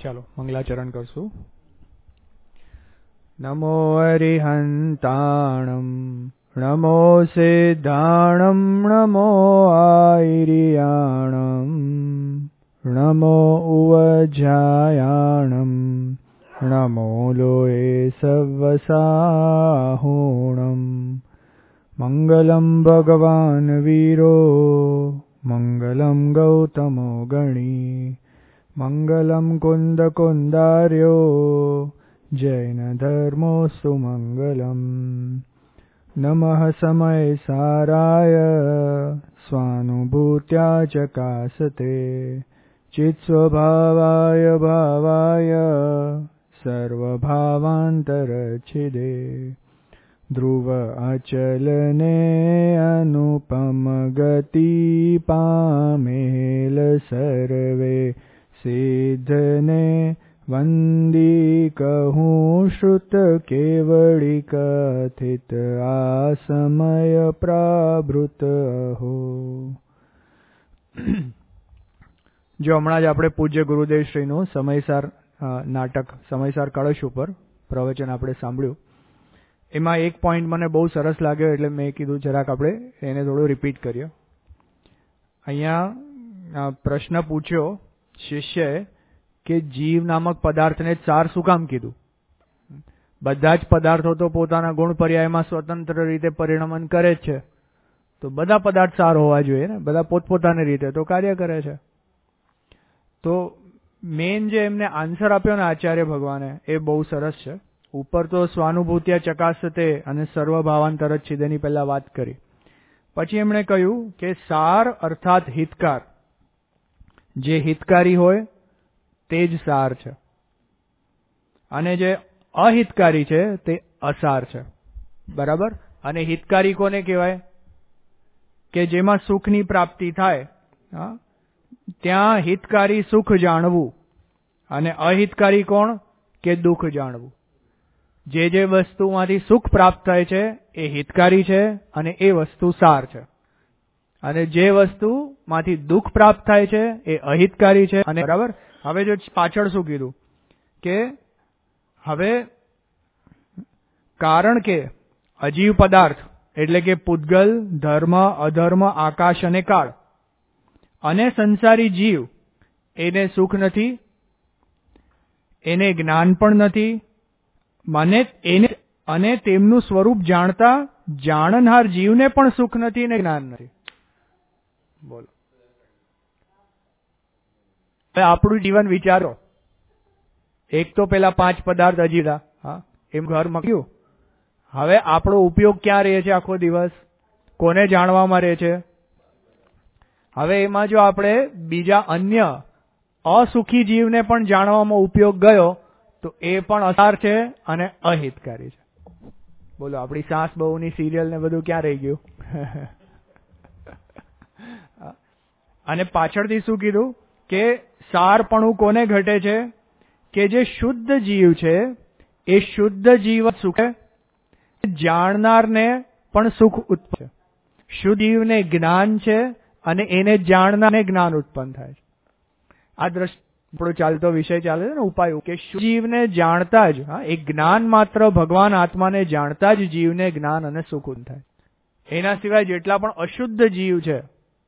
ચાલો મંગલાચરણ કરશું. નમો અરિહંતાણમ નમો સિદ્ધાણમ નમો આઈરિયાણમ નમો ઉવજ્જાયાણમ નમો લોએ સવસાહૂણમ મંગલમ ભગવાન વીરો મંગલમ ગૌતમો ગણી મંગલમ કુંદ કુંદાર્યો જૈન ધર્મોસ્તુ મંગલમ નમઃ સમય સારાય સ્વાનુભૂત્યા ચકાસતે ચિત્ સ્વભાવાય ભાવાય સર્વભાવાંતરચ્છિદે ધ્રુવ અચલને અનુપમ ગતિ પામેલ સર્વે સિદ્ધને વંદી કહું શ્રુત કેવળી કથિત આ સમય પ્રાભૃત હો. જો હમણાં જ આપણે પૂજ્ય ગુરુદેવ શ્રીનું સમયસાર નાટક સમયસાર કળશ ઉપર પ્રવચન આપણે સાંભળ્યું. એમાં એક પોઈન્ટ મને બહુ સરસ લાગ્યો એટલે મેં કીધું જરાક આપણે એને થોડું રિપીટ કરીએ. અહીંયા પ્રશ્ન પૂછ્યો શિષ્યએ કે જીવ નામક પદાર્થને જ સાર શું કામ કીધું? બધા જ પદાર્થો તો પોતાના ગુણ પર્યાયમાં સ્વતંત્ર રીતે પરિણમન કરે જ છે, તો બધા પદાર્થ સાર હોવા જોઈએ ને, બધા પોતપોતાની રીતે તો કાર્ય કરે છે. તો મેન જે એમને આન્સર આપ્યો ને આચાર્ય ભગવાને એ બહુ સરસ છે. ઉપર તો સ્વાનુભૂત્યા ચકાસતે અને સર્વભાવાંતરચ્છિદેની પહેલા વાત કરી, પછી એમણે કહ્યું કે સાર અર્થાત હિતકાર, જે હિતકારી હોય તે જ સાર છે, અને જે અહિતકારી છે તે અસાર છે. બરાબર? અને હિતકારી કોને કહેવાય? કે જેમાં સુખની પ્રાપ્તિ થાય, ત્યાં હિતકારી સુખ જાણવું, અને અહિતકારી કોણ? કે દુઃખ જાણવું. જે વસ્તુમાંથી સુખ પ્રાપ્ત થાય છે એ હિતકારી છે અને એ વસ્તુ સાર છે, અને જે વસ્તુમાંથી દુઃખ પ્રાપ્ત થાય છે એ અહિતકારી છે. અને બરાબર, હવે જો પાછળ શું કીધું કે હવે કારણ કે અજીવ પદાર્થ એટલે કે પૂતગલ, ધર્મ, અધર્મ, આકાશ અને કાળ અને સંસારી જીવ એને સુખ નથી, એને જ્ઞાન પણ નથી, અને તેમનું સ્વરૂપ જાણતા જાણનહાર જીવને પણ સુખ નથી ને જ્ઞાન નથી. બોલો, આપણું જીવન વિચારો. એક તો પેલા 5 પદાર્થ અજીરા, એમ ઘર મક્યું. હવે આપણો ઉપયોગ ક્યાં રહે છે આખો દિવસ? કોને જાણવામાં રહે છે? હવે એમાં જો આપણે બીજા અન્ય અસુખી જીવને પણ જાણવામાં ઉપયોગ ગયો તો એ પણ અસાર છે અને અહિતકારી છે. બોલો, આપણી સાસ બહુની સિરિયલ ને બધું ક્યાં રહી ગયું? અને પાછળથી શું કીધું કે સારપણું કોને ઘટે છે? કે જે શુદ્ધ જીવ છે એ શુદ્ધ જીવ સુખ જાણનારને પણ સુખ ઉત્પન્ન છે. શુદ્ધ જીવને જ્ઞાન છે અને એને જાણનારને જ્ઞાન ઉત્પન્ન થાય છે. આ દ્રષ્ટિ આપણો ચાલતો વિષય ચાલે છે ને, ઉપાય કે જીવને જાણતા જ, એક જ્ઞાન માત્ર ભગવાન આત્માને જાણતા જ જીવને જ્ઞાન અને સુખ ઉત્પન્ન થાય. એના સિવાય જેટલા પણ અશુદ્ધ જીવ છે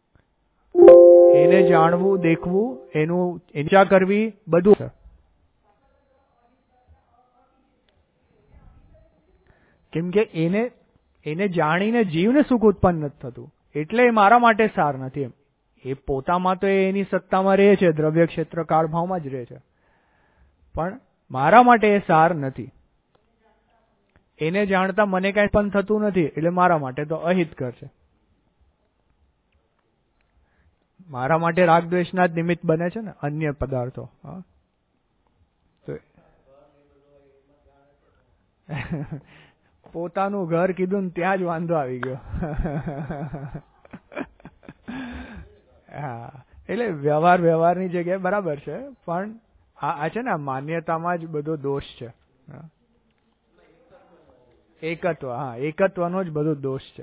એને જાણવું, દેખવું, એનું ઈચ્છા કરવી બધું છે. કેમ કે એને જાણીને જીવને સુખ ઉત્પન્ન નથી થતું, એટલે એ મારા માટે સાર નથી. એમ એ પોતામાં તો એની સત્તામાં રહે છે, દ્રવ્ય ક્ષેત્ર કાળ ભાવમાં જ રહે છે, પણ મારા માટે એ સાર નથી. એને જાણતા મને કાંઈ પણ થતું નથી, એટલે મારા માટે તો અહિતકર છે. મારા માટે રાગ દ્વેષના જ નિમિત્ત બને છે ને અન્ય પદાર્થો. પોતાનું ઘર કીધું ને ત્યાં જ વાંધો આવી ગયો. હા, એટલે વ્યવહારની જગ્યાએ બરાબર છે, પણ આ છે ને માન્યતામાં જ બધો દોષ છે. એકત્વ, એકત્વનો જ બધો દોષ છે.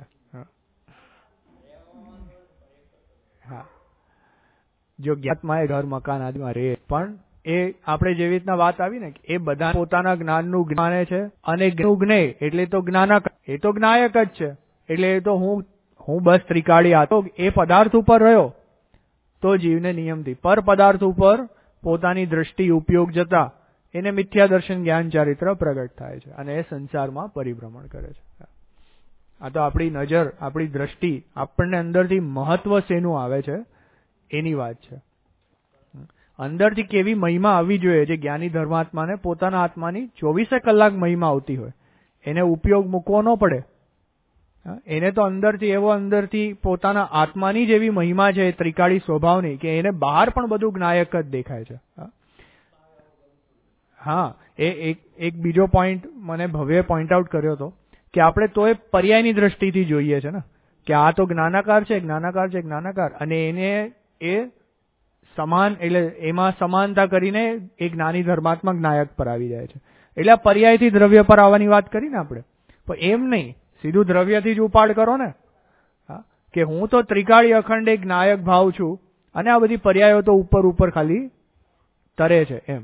હા, જો જ્ઞાતમાં એ ઘર મકાન આદિમાં રહે, પણ એ આપણે જેવી રીતના વાત આવી ને, એ બધા પોતાના જ્ઞાનનું જ્ઞાને છે અને જ્ઞેય એટલે તો જ્ઞાનક, એ તો જ્ઞાયક જ છે. એટલે એ તો હું બસ ત્રિકાળી હતો એ પદાર્થ ઉપર રહ્યો તો જીવને નિયમથી પર પદાર્થ ઉપર પોતાની દ્રષ્ટિ ઉપયોગ જતા એને મિથ્યા દર્શન જ્ઞાન ચારિત્ર પ્રગટ થાય છે અને એ સંસારમાં પરિભ્રમણ કરે છે. આ તો આપણી નજર, આપણી દ્રષ્ટિ, આપણને અંદરથી મહત્વ શેનું આવે છે એની વાત છે. અંદરથી કેવી મહિમા આવવી જોઈએ, જે જ્ઞાની ધર્માત્માને પોતાના આત્માની 24 કલાક મહિમા આવતી હોય, એને ઉપયોગ મૂકવો ન પડે. એને તો અંદરથી પોતાના આત્માની જેવી મહિમા છે ત્રિકાળી સ્વભાવની, કે એને બહાર પણ બધું જ્ઞાયક જ દેખાય છે. હા, એ એક બીજો પોઈન્ટ મને ભવ્ય પોઈન્ટ આઉટ કર્યો હતો કે આપણે તો એ પર્યાયની દ્રષ્ટિથી જોઈએ છે ને, કે આ તો જ્ઞાનાકાર છે, જ્ઞાનાકાર છે, જ્ઞાનાકાર, અને એને એ સમાન, એટલે એમાં સમાનતા કરીને એ જ્ઞાની ધર્માત્મા જ્ઞાયક પર આવી જાય છે. એટલે આ પર્યાયથી દ્રવ્ય પર આવવાની વાત કરીને આપણે, પણ એમ નહીં, સીધું દ્રવ્યથી જ ઉપાડ કરો ને, કે હું તો ત્રિકાળી અખંડ એક જ્ઞાયક ભાવ છું અને આ બધી પર્યાયો તો ઉપર ખાલી તરે છે એમ.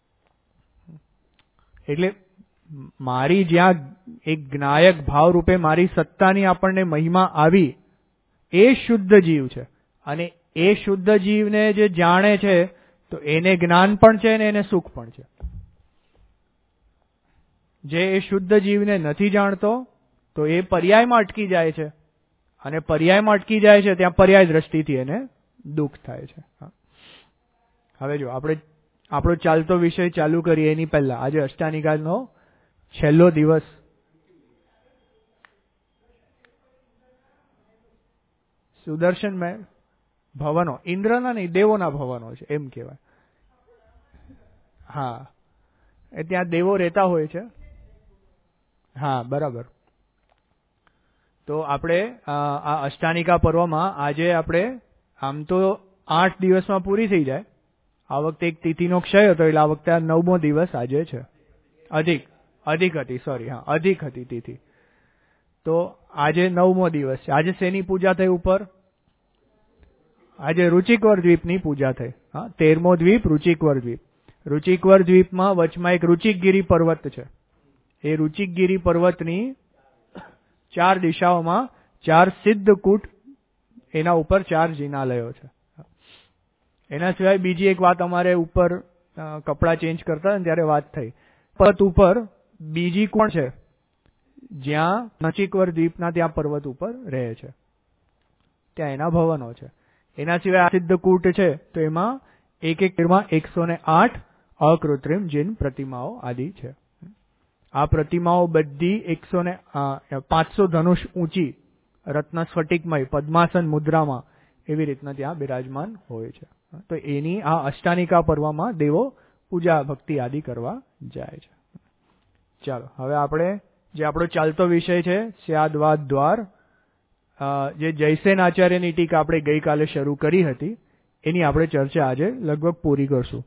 એટલે મારી જ્યાં એક જ્ઞાયક ભાવ રૂપે મારી સત્તાની આપણને મહિમા આવી, એ શુદ્ધ જીવ છે. અને એ શુદ્ધ જીવને જે જાણે છે તો એને જ્ઞાન પણ છે અને એને સુખ પણ છે. જે એ શુદ્ધ જીવને નથી જાણતો તો એ પર્યાયમાં અટકી જાય છે, અને પર્યાયમાં અટકી જાય છે ત્યાં પર્યાય દ્રષ્ટિથી એને દુઃખ થાય છે. હવે જો આપણે આપણો ચાલતો વિષય ચાલુ કરીએ એની પહેલા, આજે અષ્ટાનિકાનો છેલ્લો દિવસ. સુદર્શન ભવનો, ઇન્દ્રના નહીં દેવોના ભવનો છે એમ કહેવાય. હા, એ ત્યાં દેવો રહેતા હોય છે. હા, બરાબર. તો આપણે આ અષ્ટાનિકા પર્વમાં આજે આપણે આમ તો 8 દિવસમાં પૂરી થઈ જાય. આ વખતે એક તિથિનો ક્ષય હતો એટલે આ વખતે આ 9મો દિવસ આજે છે. અધિક હતી, સોરી, હા, અધિક હતી તિથિ. તો આજે 9મો દિવસ છે. આજે શેની પૂજા થઈ ઉપર? આજે રુચિકવર દ્વીપની પૂજા થઈ. હા, 13મો દ્વીપ રુચિકવર દ્વીપ. રુચિકવર દ્વીપમાં વચમાં એક રુચિકગીરી પર્વત છે. એ રુચિકગીરી પર્વતની 4 દિશાઓમાં 4 સિદ્ધકૂટ, એના ઉપર 4 જિનાલયો છે. એના સિવાય બીજી એક વાત, અમારે ઉપર કપડાં ચેન્જ કરતા ત્યારે વાત થઈ, પર્વત ઉપર બીજી કોણ છે જ્યાં રુચિકવર દ્વીપના ત્યાં પર્વત ઉપર રહે છે, ત્યાં એના ભવનો છે. એના સિવાય આ સિદ્ધકૂટ છે તો એમાં એક 108 અકૃત્રિમ જીન પ્રતિમાઓ આદિ છે. આ પ્રતિમાઓ બધી 500 ધનુષ ઊંચી, રત્ન સ્ફટિકમય પદ્માસન મુદ્રામાં એવી રીતના ત્યાં બિરાજમાન હોય છે. તો એની આ અષ્ટાનિકા પર્વમાં દેવો પૂજા ભક્તિ આદિ કરવા જાય છે. ચાલો, હવે આપણે જે આપણો ચાલતો વિષય છે સ્યાદવાદ દ્વાર, જે જયસેન આચાર્યની ટીકા આપણે ગઈકાલે શરૂ કરી હતી, એની આપણે ચર્ચા આજે લગભગ પૂરી કરશું.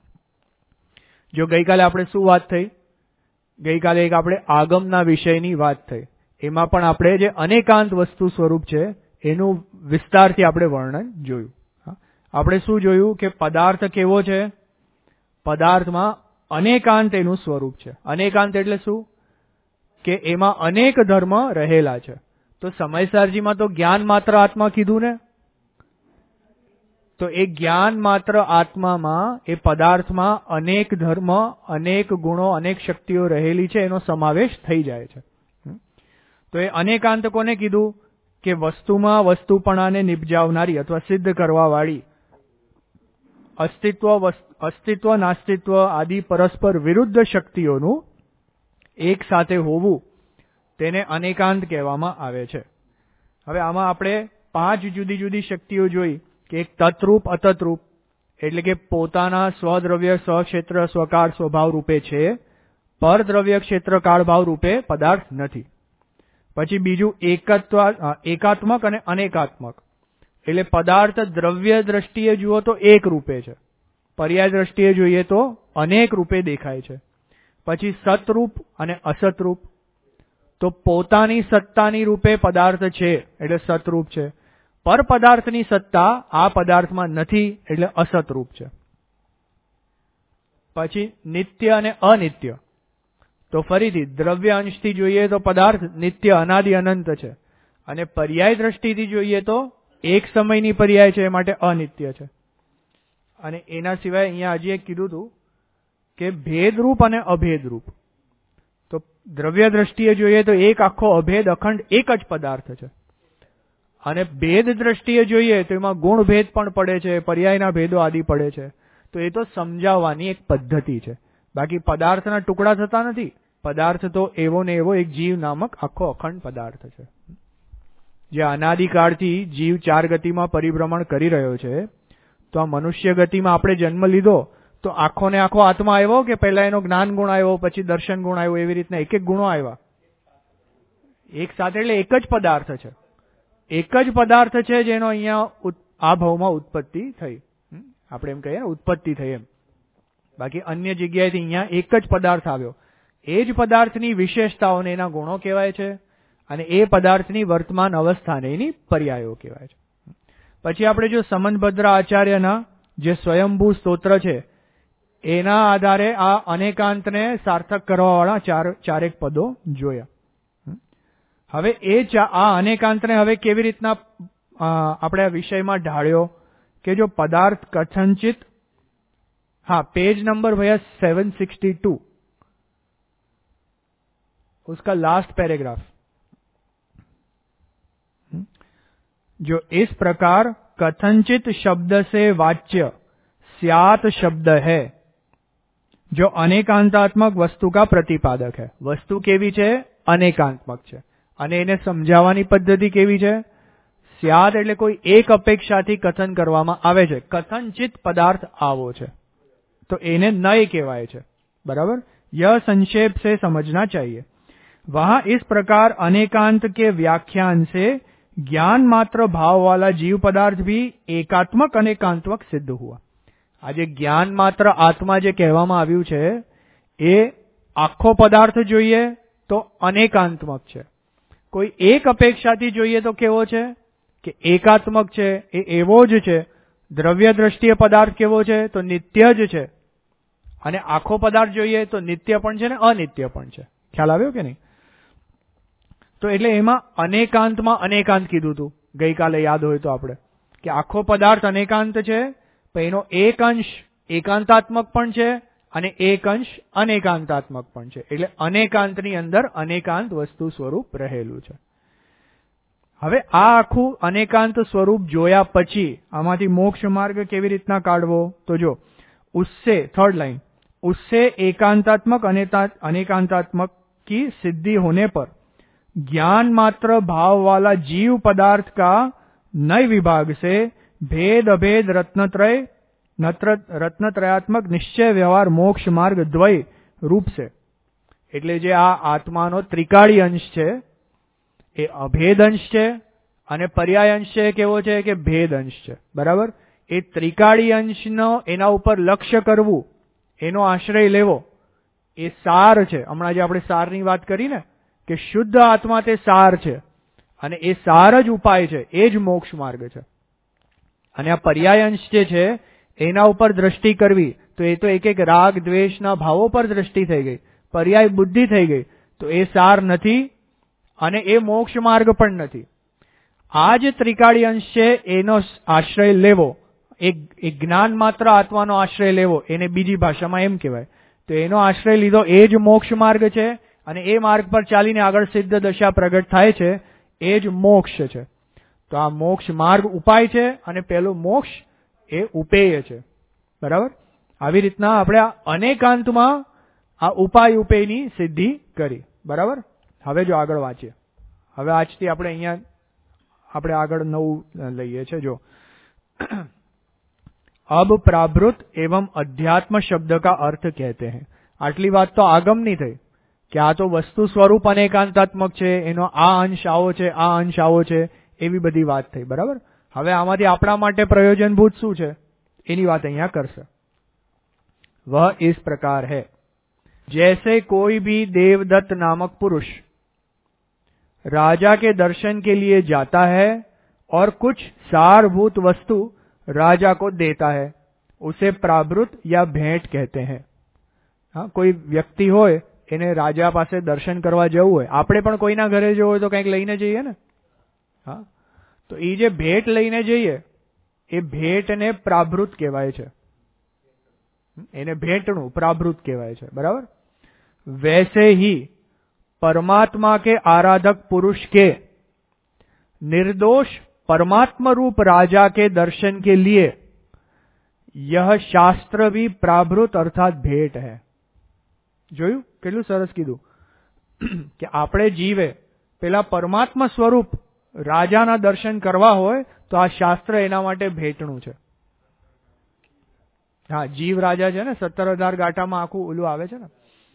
જો ગઈકાલે આપણે શું વાત થઈ? ગઈકાલે એક આપણે આગમના વિષયની વાત થઈ. એમાં પણ આપણે જે અનેકાંત વસ્તુ સ્વરૂપ છે એનું વિસ્તારથી આપણે વર્ણન જોયું. આપણે શું જોયું કે પદાર્થ કેવો છે? પદાર્થમાં અનેકાંત એનું સ્વરૂપ છે. અનેકાંત એટલે શું? કે એમાં અનેક ધર્મ રહેલા છે. તો સમયસારજીમાં તો જ્ઞાન માત્ર આત્મા કીધું ને, તો એ જ્ઞાન માત્ર આત્મામાં, એ પદાર્થમાં અનેક ધર્મ, અનેક ગુણો, અનેક શક્તિઓ રહેલી છે, એનો સમાવેશ થઈ જાય છે. તો એ અનેકાંત કોને કીધું? કે વસ્તુમાં વસ્તુપણાને નિપજાવનારી અથવા સિદ્ધ કરવા વાળી, અસ્તિત્વ નાસ્તિત્વ આદિ પરસ્પર વિરુદ્ધ શક્તિઓનું એક સાથે હોવું, તેને અનેકાંત કહેવામાં આવે છે. હવે આમાં આપણે 5 જુદી જુદી શક્તિઓ જોઈ, કે એક તત્રૂપ અતત્રૂપ, એટલે કે પોતાના સ્વદ્રવ્ય સ્વક્ષેત્ર સ્વકાળ સ્વભાવ રૂપે છે, પરદ્રવ્ય ક્ષેત્ર કાળ ભાવ રૂપે પદાર્થ નથી. પછી બીજું એકાત્મક અને અનેકાત્મક, એટલે પદાર્થ દ્રવ્ય દ્રષ્ટિએ જુઓ તો એક રૂપે છે, પર્યાય દ્રષ્ટિએ જોઈએ તો અનેક રૂપે દેખાય છે. પછી સતરૂપ અને અસતરૂપ, તો પોતાની સત્તાની રૂપે પદાર્થ છે એટલે સતરૂપ છે, પર પદાર્થની સત્તા આ પદાર્થમાં નથી એટલે અસતરૂપ છે. પછી નિત્ય અને અનિત્ય. તો ફરીથી દ્રવ્ય અંશથી જોઈએ તો પદાર્થ નિત્ય અનાદિ અનંત છે, અને પર્યાય દ્રષ્ટિથી જોઈએ તો એક સમયની પર્યાય છે, એ માટે અનિત્ય છે. અને એના સિવાય અહીંયા હજી એક કીધું હતું કે ભેદરૂપ અને અભેદરૂપ. તો દ્રવ્ય દ્રષ્ટિએ જોઈએ તો એક આખો અભેદ અખંડ એક જ પદાર્થ છે, અને ભેદ દ્રષ્ટિએ જોઈએ તો એમાં ગુણ ભેદ પણ પડે છે, પર્યાયના ભેદો આદિ પડે છે. તો એ તો સમજાવવાની એક પદ્ધતિ છે, બાકી પદાર્થના ટુકડા થતા નથી. પદાર્થ તો એવો ને એવો એક જીવ નામક આખો અખંડ પદાર્થ છે, જે અનાદિકાળથી જીવ 4 ગતિમાં પરિભ્રમણ કરી રહ્યો છે. તો આ મનુષ્ય ગતિમાં આપણે જન્મ લીધો તો આખો ને આખો આત્મા આવ્યો કે પહેલા એનો જ્ઞાન ગુણ આવ્યો, પછી દર્શન ગુણ આવ્યો, એવી રીતના એક એક ગુણો આવ્યા એક સાથે. એટલે એક જ પદાર્થ છે, એક જ પદાર્થ છે જેનો અહીંયા આ ભાવમાં ઉત્પત્તિ થઈ. આપણે એમ કહીએ ને ઉત્પત્તિ થઈ એમ. બાકી અન્ય જગ્યાએથી અહીંયા એક જ પદાર્થ આવ્યો. એ જ પદાર્થની વિશેષતાઓને એના ગુણો કહેવાય છે, અને એ પદાર્થની વર્તમાન અવસ્થાને એની પર્યાયો કહેવાય છે. પછી આપણે જો સમનભદ્ર આચાર્યના જે સ્વયંભૂ સ્તોત્ર છે એના આધારે આ અનેકાંતને સાર્થક કરવાવાળા ચારેક પદો જોયા. હવે આ અનેકાંતને હવે કેવી રીતના આપણે આ વિષયમાં ઢાળ્યો કે જો પદાર્થ કથંચિત, पेज नंबर भैया 762, उसका लास्ट पैराग्राफ. जो इस प्रकार कथंचित शब्द से वाच्य स्यात शब्द है, जो अनेकांतात्मक वस्तु का प्रतिपादक है. वस्तु केवी छे? अनेकांत्मक छे. અને એને સમજાવવાની પદ્ધતિ કેવી છે? સ્યાદ એટલે કોઈ એક અપેક્ષાથી કથન કરવામાં આવે છે. કથનચિત પદાર્થ આવો છે તો એને નય કહેવાય છે. बराबर. यह संक्षेप से समझना चाहिए. वहां इस प्रकार अनेकांत के व्याख्यान से ज्ञान मात्र भाव वाला जीव पदार्थ भी एकात्मक अनेकांतमक सिद्ध हुआ. આજે જ્ઞાન માત્ર આત્મા જે કહેવામાં આવ્યું છે એ આખો પદાર્થ જોઈએ તો અનેકાંતમક છે. કોઈ એક અપેક્ષાથી જોઈએ તો કેવો છે કે એકાત્મક છે, એ એવો જ છે. દ્રવ્ય દ્રષ્ટિએ પદાર્થ કેવો છે તો નિત્ય જ છે, અને આખો પદાર્થ જોઈએ તો નિત્ય પણ છે ને અનિત્ય પણ છે. ખ્યાલ આવ્યો કે નહીં? તો એટલે એમાં અનેકાંતમાં અનેકાંત કીધું હતું ગઈકાલે, યાદ હોય તો આપણે, કે આખો પદાર્થ અનેકાંત છે, પણ એનો એક અંશ એકાંતાત્મક પણ છે અને એક અંશ અનેકાંતાત્મક પણ છે. એટલે અનેકાંતની અંદર અનેકાંત વસ્તુ સ્વરૂપ રહેલું છે. હવે આ આખું અનેકાંત સ્વરૂપ જોયા પછી આમાંથી મોક્ષ માર્ગ કેવી રીતના કાઢવો? તો જો उससे, थर्ड लाइन, उससे एकांतात्मक अनेकांतात्मक की सिद्धि होने पर ज्ञान मात्र भाव वाला जीव पदार्थ का नय विभाग से भेद अभेद रत्नत्रयात्मक निश्चय व्यवहार मोक्ष मार्ग द्वय रूप से, એટલે જે આ આત્માનો ત્રિકાળી અંશ છે એ અભેદ અંશ છે અને પર્યાય અંશ છે કેવો છે કે ભેદ અંશ છે. બરાબર. એ ત્રિકાળી અંશનો એના ઉપર લક્ષ્ય કરવું, એનો આશ્રય લેવો, એ સાર છે. હમણાં જે આપણે સારની વાત કરી ને કે શુદ્ધ આત્મા તે સાર છે, અને એ સાર જ ઉપાય છે, એ જ મોક્ષ માર્ગ છે. અને આ પર્યાય અંશ જે છે એના ઉપર દ્રષ્ટિ કરવી તો એ તો એક એક રાગ દ્વેષના ભાવો પર દ્રષ્ટિ થઈ ગઈ, પર્યાય બુદ્ધિ થઈ ગઈ, તો એ સાર નથી અને એ મોક્ષ માર્ગ પણ નથી. આ જે ત્રિકાળી અંશ છે એનો આશ્રય લેવો, એક જ્ઞાન માત્ર આત્માનો આશ્રય લેવો, એને બીજી ભાષામાં એમ કહેવાય. તો એનો આશ્રય લીધો એ જ મોક્ષ માર્ગ છે, અને એ માર્ગ પર ચાલીને આગળ સિદ્ધ દશા પ્રગટ થાય છે, એ જ મોક્ષ છે. તો આ મોક્ષ માર્ગ ઉપાય છે અને પેલો મોક્ષ એ ઉપેય છે. બરાબર. આવી રીતના આપણે આ અનેકાંતમાં આ ઉપાય ઉપેયની સિદ્ધિ કરી. બરાબર. હવે જો આગળ વાંચીએ, હવે આજથી આપણે અહીંયા આપણે આગળ નવું લઈએ છે. જો अब प्राभृत एवं अध्यात्म शब्द का अर्थ कहते हैं. આટલી વાત તો આગમની થઈ કે આ તો વસ્તુ સ્વરૂપ અનેકાંતાત્મક છે, એનો આ અંશ આવો છે, આ અંશ આવો છે, એવી બધી વાત થઈ. બરાબર. હવે આમાંથી આપણા માટે પ્રયોજનભૂત શું છે એની વાત અહીંયા કરશે. वह इस प्रकार है, जैसे कोई भी देवदत्त नामक पुरुष राजा के दर्शन के लिए जाता है और कुछ सारभूत वस्तु राजा को देता है, उसे प्राभृत या भेंट कहते हैं. હા, કોઈ વ્યક્તિ હોય એને રાજા પાસે દર્શન કરવા જવું હોય, આપણે પણ કોઈના ઘરે જવું હોય તો કંઈક લઈને જઈએ ને. હા, તો એ જે ભેટ લઈને જઈએ એ ભેટને પ્રાભૃત કહેવાય છે. એને ભેટનું પ્રાભૃત કહેવાય છે. બરાબર. वैसे ही परमात्मा के आराधक पुरुष के निर्दोष परमात्मा रूप राजा के दर्शन के लिए यह शास्त्र भी प्राभृत अर्थात भेट है. જોયું કેટલું સરસ કીધું કે આપણે જીવે પેલા પરમાત્મા સ્વરૂપ રાજાના દર્શન કરવા હોય તો આ શાસ્ત્ર એના માટે ભેટનું છે. હા, જીવ રાજા છે ને, 17,000 ગાંઠામાં આખું ઓલું આવે છે ને,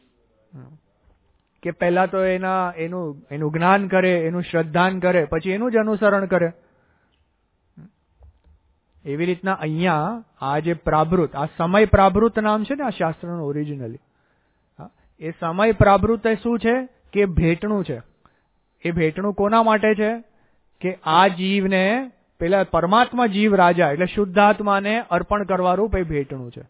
કે પહેલા તો એનું જ્ઞાન કરે, એનું શ્રદ્ધાન કરે, પછી એનું જ અનુસરણ કરે. એવી રીતના અહીંયા આ જે પ્રાભૃત, આ સમય પ્રાભૃત નામ છે ને આ શાસ્ત્રનું ઓરિજિનલી, એ સમય પ્રાભૃત એ શું છે કે ભેટનું છે. એ ભેટનું કોના માટે છે કે આ જીવને પેલા પરમાત્મા જીવ રાજા એટલે શુદ્ધાત્માને અર્પણ કરવા રૂપ એ ભેટનું છે.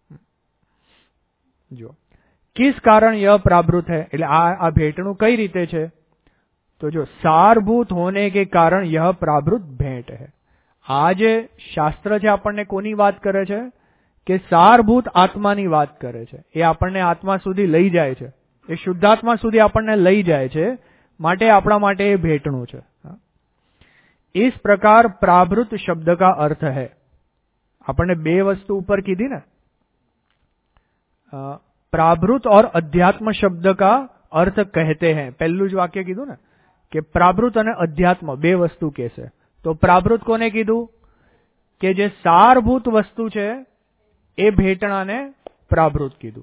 જો किस कारण यह प्राभृत है, એટલે આ ભેટનું કઈ રીતે છે તો જો સારભૂત હોने के कारण यह प्राभृत भेंट है. આ જે શાસ્ત્ર છે આપણને કોની વાત કરે છે કે સારભૂત આત્માની વાત કરે છે. એ આપણને આત્મા સુધી લઈ જાય છે, એ શુદ્ધાત્મા સુધી આપણને લઈ જાય છે, માટે આપણા માટે એ ભેટનું છે. इस प्रकार प्राभृत शब्द का अर्थ है. આપણને બે વસ્તુ ઉપર કીધી ને, प्राभृत और अध्यात्म शब्द का अर्थ कहते हैं. પહેલું જ વાક્ય કીધું ને કે प्राभृत અને અધ્યાત્મ બે વસ્તુ કહેશે. તો प्राभृत કોને કીધું કે જે સારભૂત વસ્તુ છે એ ભેટણાને प्राभृत કીધું.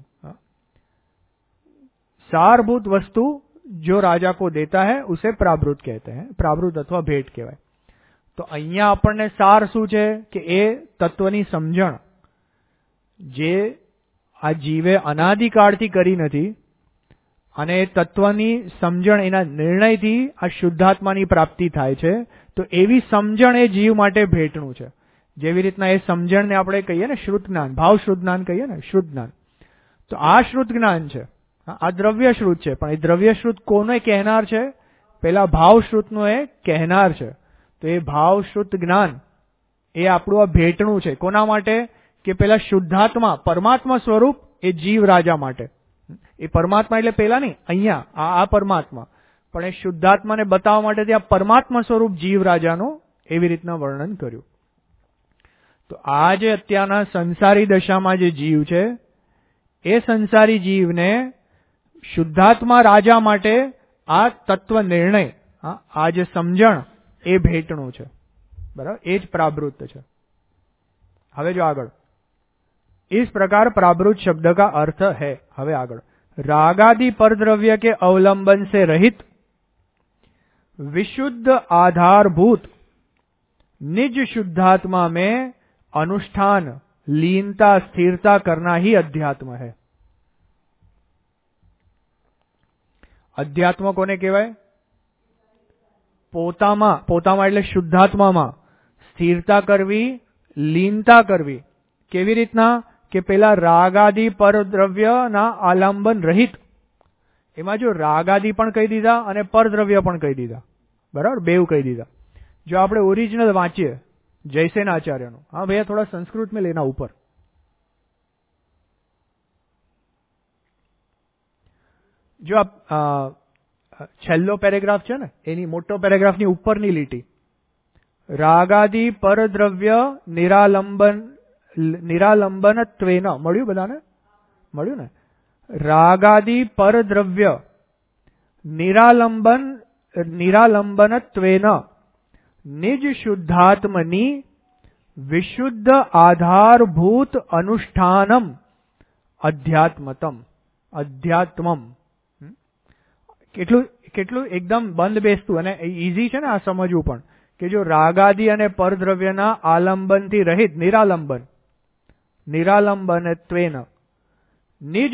सारभूत वस्तु जो राजा को देता है उसे प्राभृत कहते हैं. प्राभृत अथवा भेट कहेवाय. તો અહીંયા આપણને સાર શું છે કે એ તત્વની સમજણ જે આ જીવે અનાદિકાળથી કરી નથી અને એ તત્વની સમજણ એના નિર્ણયથી આ શુદ્ધાત્માની પ્રાપ્તિ થાય છે. તો એવી સમજણ એ જીવ માટે ભેટનું છે. જેવી રીતના એ સમજણને આપણે કહીએ ને શ્રુત જ્ઞાન, ભાવ શ્રુત જ્ઞાન કહીએ ને, શ્રુત જ્ઞાન. તો આ શ્રુત જ્ઞાન છે, આ દ્રવ્ય શ્રુત છે, પણ એ દ્રવ્ય શ્રુત કોને કહેનાર છે? પેલા ભાવ શ્રુતનો એ કહેનાર છે. તો એ ભાવ શ્રુત જ્ઞાન એ આપણું આ ભેટનું છે. કોના માટે? કે પેલા શુદ્ધાત્મા પરમાત્મા સ્વરૂપ એ જીવ રાજા માટે. એ પરમાત્મા એટલે પેલા નહીં, અહીંયા આ પરમાત્મા, પણ એ શુદ્ધાત્માને બતાવવા માટે ત્યાં પરમાત્મા સ્વરૂપ જીવ રાજાનું એવી રીતના વર્ણન કર્યું. તો આ જે અત્યારના સંસારી દશામાં જે જીવ છે એ સંસારી જીવને શુદ્ધાત્મા રાજા માટે આ તત્વ નિર્ણય, આ જે સમજણ એ ભેટનું છે. બરાબર, એ જ प्राभृत છે. હવે જો આગળ, इस प्रकार प्राभृत शब्द का अर्थ है. હવે આગળ, रागादि परद्रव्य के अवलंबन से रहित विशुद्ध आधारभूत निज शुद्धात्मा में अनुष्ठान लीनता स्थिरता करना ही अध्यात्म है. અધ્યાત્મ કોને કહેવાય? પોતામાં એટલે શુદ્ધાત્મામાં સ્થિરતા કરવી, લીનતા કરવી. કેવી રીતના? કે પેલા રાગાદિ પરદ્રવ્યના આલંબન રહિત. એમાં જો રાગાદિ પણ કહી દીધા અને પરદ્રવ્ય પણ કહી દીધા. બરાબર, બેવ કહી દીધા. જો આપણે ઓરિજિનલ વાંચીએ જયસેન આચાર્યનું, હા ભૈયા થોડા સંસ્કૃત में लेना ऊपर. જો છેલ્લો પેરેગ્રાફ છે ને એની મોટો પેરેગ્રાફની ઉપરની લીટી, રાગાદિ પરદ્રવ્ય નિરાલંબનત્વેન, મળ્યું બધાને? મળ્યું ને? રાગાદિ પરદ્રવ્ય નિરાલંબનત્વેન નિજ શુદ્ધાત્મની વિશુદ્ધ આધારભૂત અનુષ્ઠાનમ અધ્યાત્મમ. કેટલું એકદમ બંધ બેસતું અને ઈઝી છે ને આ સમજવું પણ, કે જો રાગાદિ અને પરદ્રવ્યના આલંબનથી રહિત નિરાલંબનત્વેન નિજ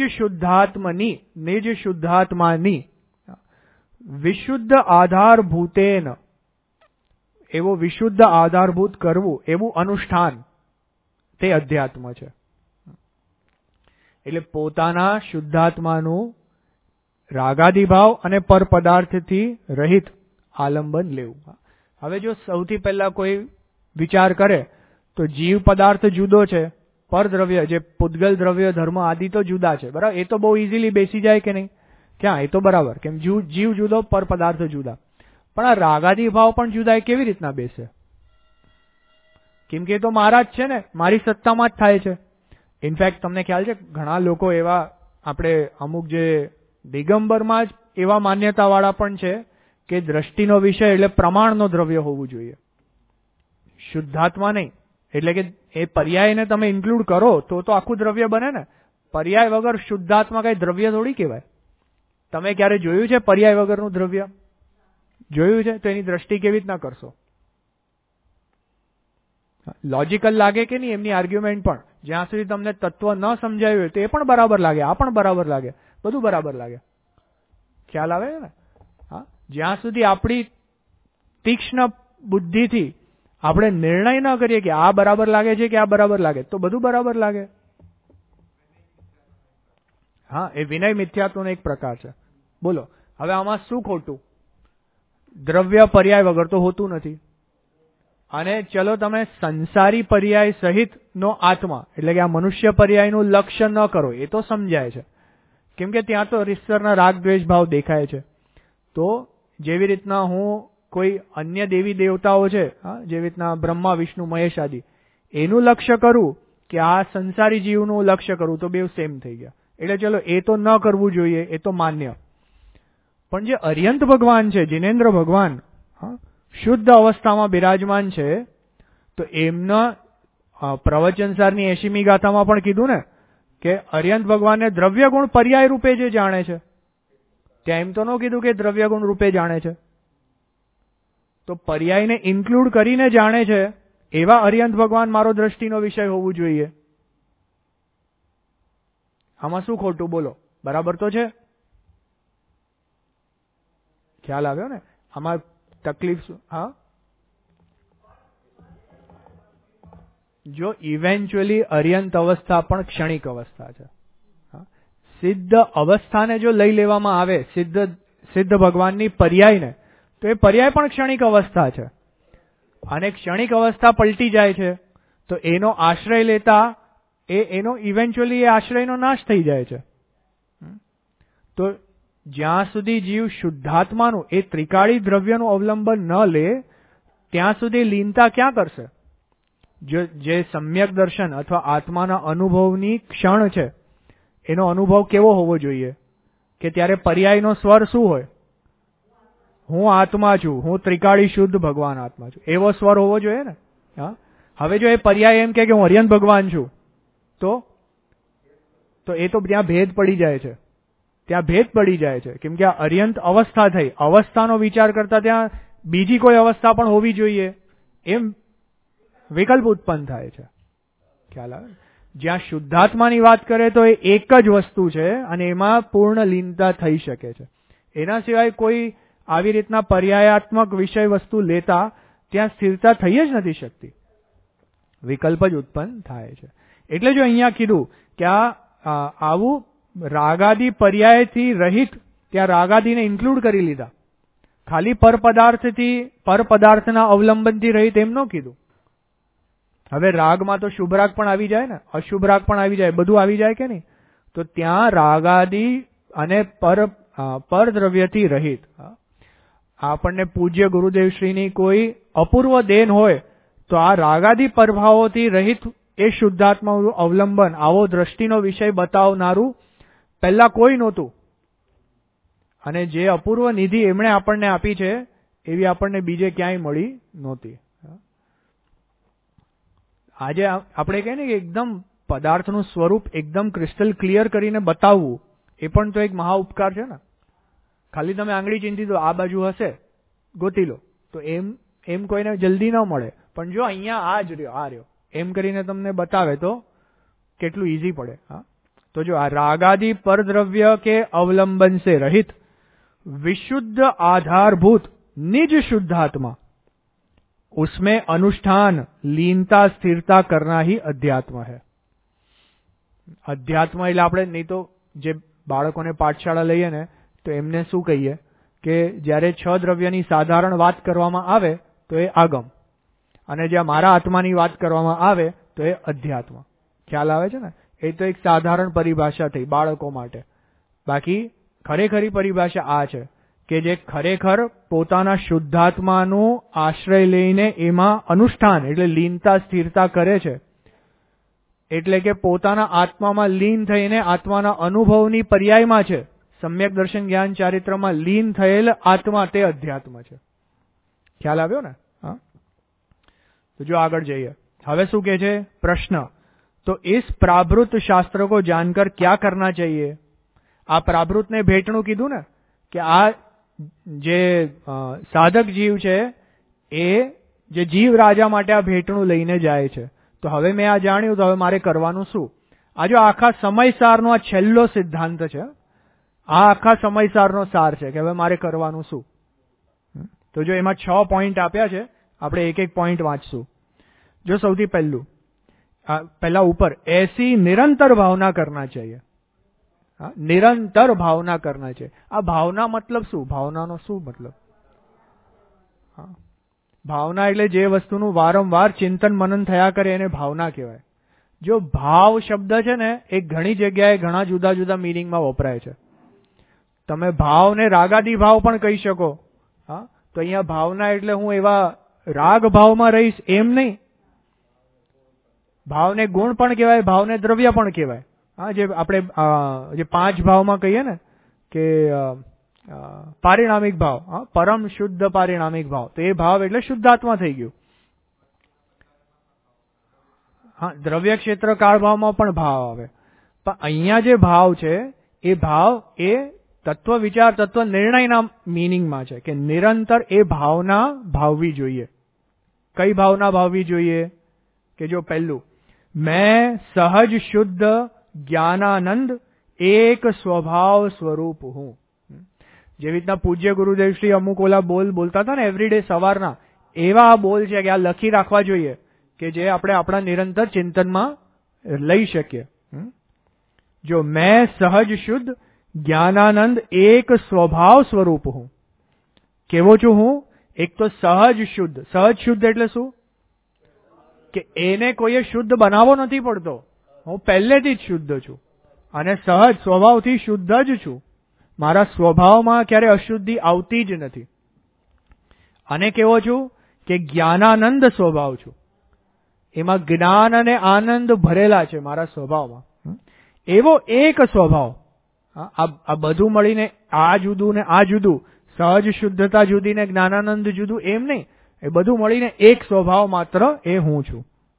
શુદ્ધાત્માની વિશુદ્ધ આધારભૂતેન, એવો વિશુદ્ધ આધારભૂત કરવું એવું અનુષ્ઠાન તે અધ્યાત્મ છે. એટલે પોતાના શુદ્ધાત્માનું રાગાદિભાવ અને પર પદાર્થથી રહિત આલંબન લેવું. હવે જો સૌથી પહેલા કોઈ વિચાર કરે તો જીવ પદાર્થ જુદો છે, પર દ્રવ્ય જે પૂતગલ દ્રવ્ય ધર્મ આદિ તો જુદા છે, બરાબર. એ તો બહુ ઇઝીલી બેસી જાય કે નહીં? ક્યાં? એ તો બરાબર. કેમ? જીવ જુદો, પર પદાર્થ જુદા. પણ આ રાગાદિભાવ પણ જુદા, એ કેવી રીતના બેસે? કેમ કે એ તો મારા જ છે ને, મારી સત્તામાં જ થાય છે. ઇનફેક્ટ તમને ખ્યાલ છે ઘણા લોકો એવા, આપણે અમુક જે દિગંબરમાં જ એવા માન્યતાવાળા પણ છે કે દ્રષ્ટિનો વિષય એટલે પ્રમાણનો દ્રવ્ય હોવું જોઈએ, શુદ્ધાત્મા નહીં. એટલે કે એ પર્યાયને તમે ઇન્ક્લુડ કરો તો આખું દ્રવ્ય બને ને. પર્યાય વગર શુદ્ધાત્મા કઈ દ્રવ્ય થોડી કહેવાય. તમે ક્યારે જોયું છે પર્યાય વગરનું દ્રવ્ય? જોયું છે? તો એની દ્રષ્ટિ કેવી રીતના કરશો? લોજિકલ લાગે કે નહીં એમની આર્ગ્યુમેન્ટ પણ? જ્યાં સુધી તમને તત્વ ન સમજાયું હોય તો એ પણ બરાબર લાગે, આ પણ બરાબર લાગે, બધું બરાબર લાગે. ખ્યાલ આવે છે ને? હા, જ્યાં સુધી આપણી તીક્ષ્ણ બુદ્ધિથી આપણે નિર્ણય ન કરીએ કે આ બરાબર લાગે છે કે આ બરાબર લાગે, તો બધું બરાબર લાગે. હા, એ વિનય મિથ્યાત્વનો એક પ્રકાર છે. બોલો હવે આમાં શું ખોટું? દ્રવ્ય પર્યાય વગર તો હોતું નથી. અને ચલો તમે સંસારી પર્યાય સહિત નો આત્મા એટલે કે આ મનુષ્ય પર્યાયનું લક્ષ્ય ન કરો, એ તો સમજાય છે. કેમ કે ત્યાં તો ઈશ્વરના રાગ દ્વેષ ભાવ દેખાય છે. તો જેવી રીતના હું કોઈ અન્ય દેવી દેવતાઓ છે, જેવી રીતના બ્રહ્મા વિષ્ણુ મહેશ આદિ, એનું લક્ષ્ય કરું કે આ સંસારી જીવનું લક્ષ્ય કરું તો બે સેમ થઈ ગયા. એટલે ચલો એ તો ન કરવું જોઈએ, એ તો માન્ય. પણ જે અર્યંત ભગવાન છે, જિનેન્દ્ર ભગવાન શુદ્ધ અવસ્થામાં બિરાજમાન છે, તો એમના પ્રવચનસારની 80મી ગાથામાં પણ કીધું ને કે અર્યંત ભગવાનને દ્રવ્ય ગુણ પર્યાય રૂપે જે જાણે છે. ત્યાં એમ તો ન કીધું કે દ્રવ્ય ગુણ રૂપે જાણે છે. તો પર્યાયને ઇન્ક્લુડ કરીને જાણે છે એવા અર્યંત ભગવાન મારો દ્રષ્ટિનો વિષય હોવું જોઈએ. આમાં શું ખોટું? બોલો, બરાબર તો છે? ખ્યાલ આવ્યો ને? આમાં તકલીફ શું? હા, જો ઇવેન્ચ્યુઅલી અર્યંત અવસ્થા પણ ક્ષણિક અવસ્થા છે. સિદ્ધ અવસ્થાને જો લઈ લેવામાં આવે, સિદ્ધ ભગવાનની પર્યાયને, તો એ પર્યાય પણ ક્ષણિક અવસ્થા છે. અને ક્ષણિક અવસ્થા પલટી જાય છે તો એનો આશ્રય લેતા એનો ઇવેન્ચ્યુઅલી એ આશ્રયનો નાશ થઈ જાય છે. તો જ્યાં સુધી જીવ શુદ્ધાત્માનું એ ત્રિકાળી દ્રવ્યનું અવલંબન ન લે ત્યાં સુધી લીનતા ક્યાં કરશે? જે સમ્યક દર્શન અથવા આત્માના અનુભવની ક્ષણ છે, એનો અનુભવ કેવો હોવો જોઈએ? કે ત્યારે પર્યાયનો સ્વર શું હોય? હું આત્મા છું, હું ત્રિકાળી શુદ્ધ ભગવાન આત્મા છું, એવો સ્વર હોવો જોઈએ ને. હા, હવે જો એ પર્યાય એમ કે હું અર્યંત ભગવાન છું, તો એ તો ત્યાં ભેદ પડી જાય છે. ત્યાં ભેદ પડી જાય છે. કેમ કે આ અર્યંત અવસ્થા થઈ, અવસ્થાનો વિચાર કરતા ત્યાં બીજી કોઈ અવસ્થા પણ હોવી જોઈએ, એમ વિકલ્પ ઉત્પન્ન થાય છે. ખ્યાલ આવે? જ્યાં શુદ્ધાત્માની વાત કરે તો એ એક જ વસ્તુ છે અને એમાં પૂર્ણ લીનતા થઈ શકે છે. એના સિવાય કોઈ આવી રીતના પર્યાયાત્મક વિષય વસ્તુ લેતા ત્યાં સ્થિરતા થઈ જ નથી શકતી, વિકલ્પ જ ઉત્પન્ન થાય છે. એટલે જો અહીંયા કીધું કે આવું રાગાદી પર્યાયથી રહિત, ત્યાં રાગાદીને ઇન્ક્લુડ કરી લીધા, ખાલી પર પદાર્થના અવલંબનથી રહિત એમ ન કીધું. હવે રાગમાં તો શુભ રાગ પણ આવી જાય ને, અશુભ રાગ પણ આવી જાય, બધું આવી જાય કે નહીં? તો ત્યાં રાગાદી અને પર દ્રવ્યથી રહિત. આપણને પૂજ્ય ગુરુદેવ શ્રીની કોઈ અપૂર્વ દેન હોય તો આ રાગાદી પ્રભાવોથી રહિત એ શુદ્ધાત્માનું અવલંબન, આવો દ્રષ્ટિનો વિષય બતાવનારું પહેલા કોઈ નહોતું. અને જે અપૂર્વ નિધિ એમણે આપણને આપી છે એવી આપણને બીજે ક્યાંય મળી નહોતી. આજે આપણે કહીએ ને કે એકદમ પદાર્થનું સ્વરૂપ એકદમ ક્રિસ્ટલ ક્લિયર કરીને બતાવવું, એ પણ તો એક મહા ઉપકાર છે ને. ખાલી તમે આંગળી ચીંધી દો, આ બાજુ હશે, ગોતી લો, તો એમ કોઈને જલ્દી ન મળે. પણ જો અહીંયા આ જ રહ્યો, આ રહ્યો, એમ કરીને તમને બતાવે તો કેટલું ઈઝી પડે. હા, તો જો આ રાગાદી પરદ્રવ્ય કે અવલંબન से रहित विशुद्ध आधारभूत निज शुद्धात्मा, उसमें अनुष्ठान लीनता स्थिरता करना ही अध्यात्म है. અધ્યાત્મ એટલે આપણે નહીં તો જે બાળકોને પાઠશાળા લઈએ ને તો એમને શું કહીએ કે જ્યારે 6 દ્રવ્યની સાધારણ વાત કરવામાં આવે તો એ આગમ, અને જ્યાં મારા આત્માની વાત કરવામાં આવે તો એ અધ્યાત્મ. ખ્યાલ આવે છે ને? એ તો એક સાધારણ પરિભાષા થઈ બાળકો માટે. બાકી ખરેખરી પરિભાષા આ છે કે જે ખરેખર પોતાના શુદ્ધાત્માનું આશ્રય લઈને એમાં અનુષ્ઠાન એટલે લીનતા સ્થિરતા કરે છે, એટલે કે પોતાના આત્મામાં લીન થઈને આત્માના અનુભવની પર્યાયમાં છે. સમ્યક દર્શન જ્ઞાન ચારિત્રમાં લીન થયેલ આત્મા તે અધ્યાત્મ છે. ખ્યાલ આવ્યો ને? હા. તો જો આગળ જઈએ. હવે શું કહે છે પ્રશ્ન? તો इस प्राभृत शास्त्र को जानकर क्या करना चाहिए? આ પ્રાભૃતને ભેટનું કીધું ને કે આ જે સાધક જીવ છે એ જે જીવ રાજા માટે આ ભેટનું લઈને જાય છે. તો હવે મેં આ જાણ્યું તો હવે મારે કરવાનું શું? આ જો આખા સમયસારનો આ છેલ્લો સિદ્ધાંત છે. આ આખા સમયસારનો સાર છે કે હવે મારે કરવાનું શું. તો જો એમાં 6 પોઈન્ટ આપ્યા છે, આપણે એક એક પોઈન્ટ વાંચશું. જો સૌથી પહેલા ઉપર ऐसी निरंतर भावना करना चाहिए. નિરંતર ભાવના કરના છે. આ ભાવના મતલબ શું? ભાવનાનો શું મતલબ? ભાવના એટલે જે વસ્તુનું વારંવાર ચિંતન મનન થયા કરે એને ભાવના કહેવાય. જો ભાવ શબ્દ છે ને એ ઘણી જગ્યાએ ઘણા જુદા જુદા મિનિંગમાં વપરાય છે. તમે ભાવને રાગાદી ભાવ પણ કહી શકો. હા, તો અહીંયા ભાવના એટલે હું એવા રાગ ભાવમાં રહીશ એમ નહીં. ભાવને ગુણ પણ કહેવાય, ભાવને દ્રવ્ય પણ કહેવાય. હા, જે આપણે જે 5 ભાવમાં કહીએ ને કે પારિણામિક ભાવ, હા, પરમ શુદ્ધ પારિણામિક ભાવ, તો એ ભાવ એટલે શુદ્ધાત્મા થઈ ગયું. હા, દ્રવ્ય ક્ષેત્ર કાળ ભાવમાં પણ ભાવ આવે. પણ અહીંયા જે ભાવ છે એ ભાવ એ તત્વ વિચાર તત્વ નિર્ણયના મિનિંગમાં છે કે નિરંતર એ ભાવના ભાવવી જોઈએ. કઈ ભાવના ભાવવી જોઈએ? કે જો પહેલું, मैं सहज शुद्ध ज्ञानानंद एक स्वभाव स्वरूप हूं. જેવી રીતના પૂજ્ય ગુરુદેવ શ્રી અમુક ઓલા બોલતા હતા ને એવરીડે સવારના, એવા આ બોલ છે કે આ લખી રાખવા જોઈએ કે જે આપણે આપણા નિરંતર ચિંતનમાં લઈ શકીએ. જો मैं सहज शुद्ध ज्ञानानंद एक स्वभाव स्वरूप हूं. કેવો છું હું? એક તો સહજ શુદ્ધ. સહજ શુદ્ધ એટલે શું? કે એને કોઈએ શુદ્ધ બનાવવો નથી પડતો. હું પહેલેથી જ શુદ્ધ છું અને સહજ સ્વભાવથી શુદ્ધ જ છું. મારા સ્વભાવમાં ક્યારે અશુદ્ધિ આવતી જ નથી. અને કેવો છું? કે જ્ઞાનાનંદ સ્વભાવ છું. એમાં જ્ઞાન અને આનંદ ભરેલા છે મારા સ્વભાવમાં. એવો એક સ્વભાવ. આ બધું મળીને આ જુદું ને આ જુદું, સહજ શુદ્ધતા જુદી ને જ્ઞાનાનંદ જુદું એમ નહીં. એ બધું મળીને એક સ્વભાવ માત્ર એ હું છું.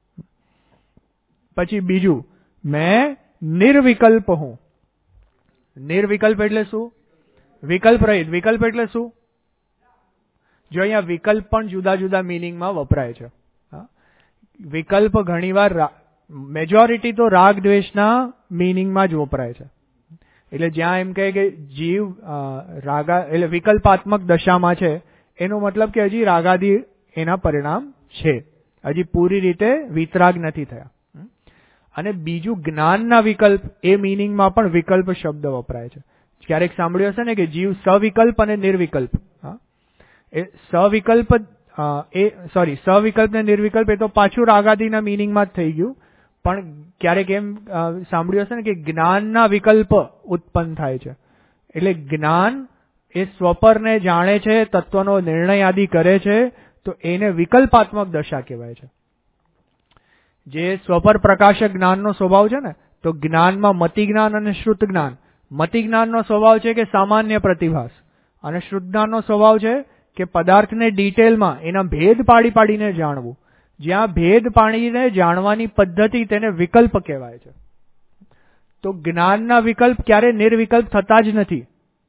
પછી બીજું, मैं निर्विकल्प हूं. નિર્વિકલ્પ એટલે શું? વિકલ્પ રહિત. વિકલ્પ એટલે શું? જો અહીંયા વિકલ્પ પણ જુદા જુદા મિનિંગમાં વપરાય છે. વિકલ્પ ઘણીવાર મેજોરિટી તો રાગ દ્વેષના મિનિંગમાં જ વપરાય છે. એટલે જ્યાં એમ કહે કે જીવ રાગા એટલે વિકલ્પાત્મક દશામાં છે, એનો મતલબ કે હજી રાગાદી એના પરિણામ છે, હજી પૂરી રીતે વિતરાગ નથી થયા. અને બીજું જ્ઞાનના વિકલ્પ, એ મિનિંગમાં પણ વિકલ્પ શબ્દ વપરાય છે. ક્યારેક સાંભળ્યું હશે ને કે જીવ સવિકલ્પ અને નિર્વિકલ્પ. એ સવિકલ્પ સવિકલ્પ ને નિર્વિકલ્પ એ તો પાછું રાગાદીના મિનિંગમાં જ થઈ ગયું. પણ ક્યારેક એમ સાંભળ્યું હશે ને કે જ્ઞાનના વિકલ્પ ઉત્પન્ન થાય છે. એટલે જ્ઞાન એ સ્વપરને જાણે છે, તત્વનો નિર્ણય આદિ કરે છે, તો એને વિકલ્પાત્મક દશા કહેવાય છે. જે સ્વપર પ્રકાશક જ્ઞાનનો સ્વભાવ છે ને, તો જ્ઞાનમાં મતિ જ્ઞાન અને શ્રુત જ્ઞાન. મતિ જ્ઞાનનો સ્વભાવ છે કે સામાન્ય પ્રતિભાસ, અને શ્રુત જ્ઞાનનો સ્વભાવ છે કે પદાર્થને ડિટેલમાં એના ભેદ પાડીને જાણવું. જ્યાં ભેદ પાડીને જાણવાની પદ્ધતિ તેને વિકલ્પ કહેવાય છે. તો જ્ઞાનના વિકલ્પ ક્યારે નિર્વિકલ્પ થતા જ નથી.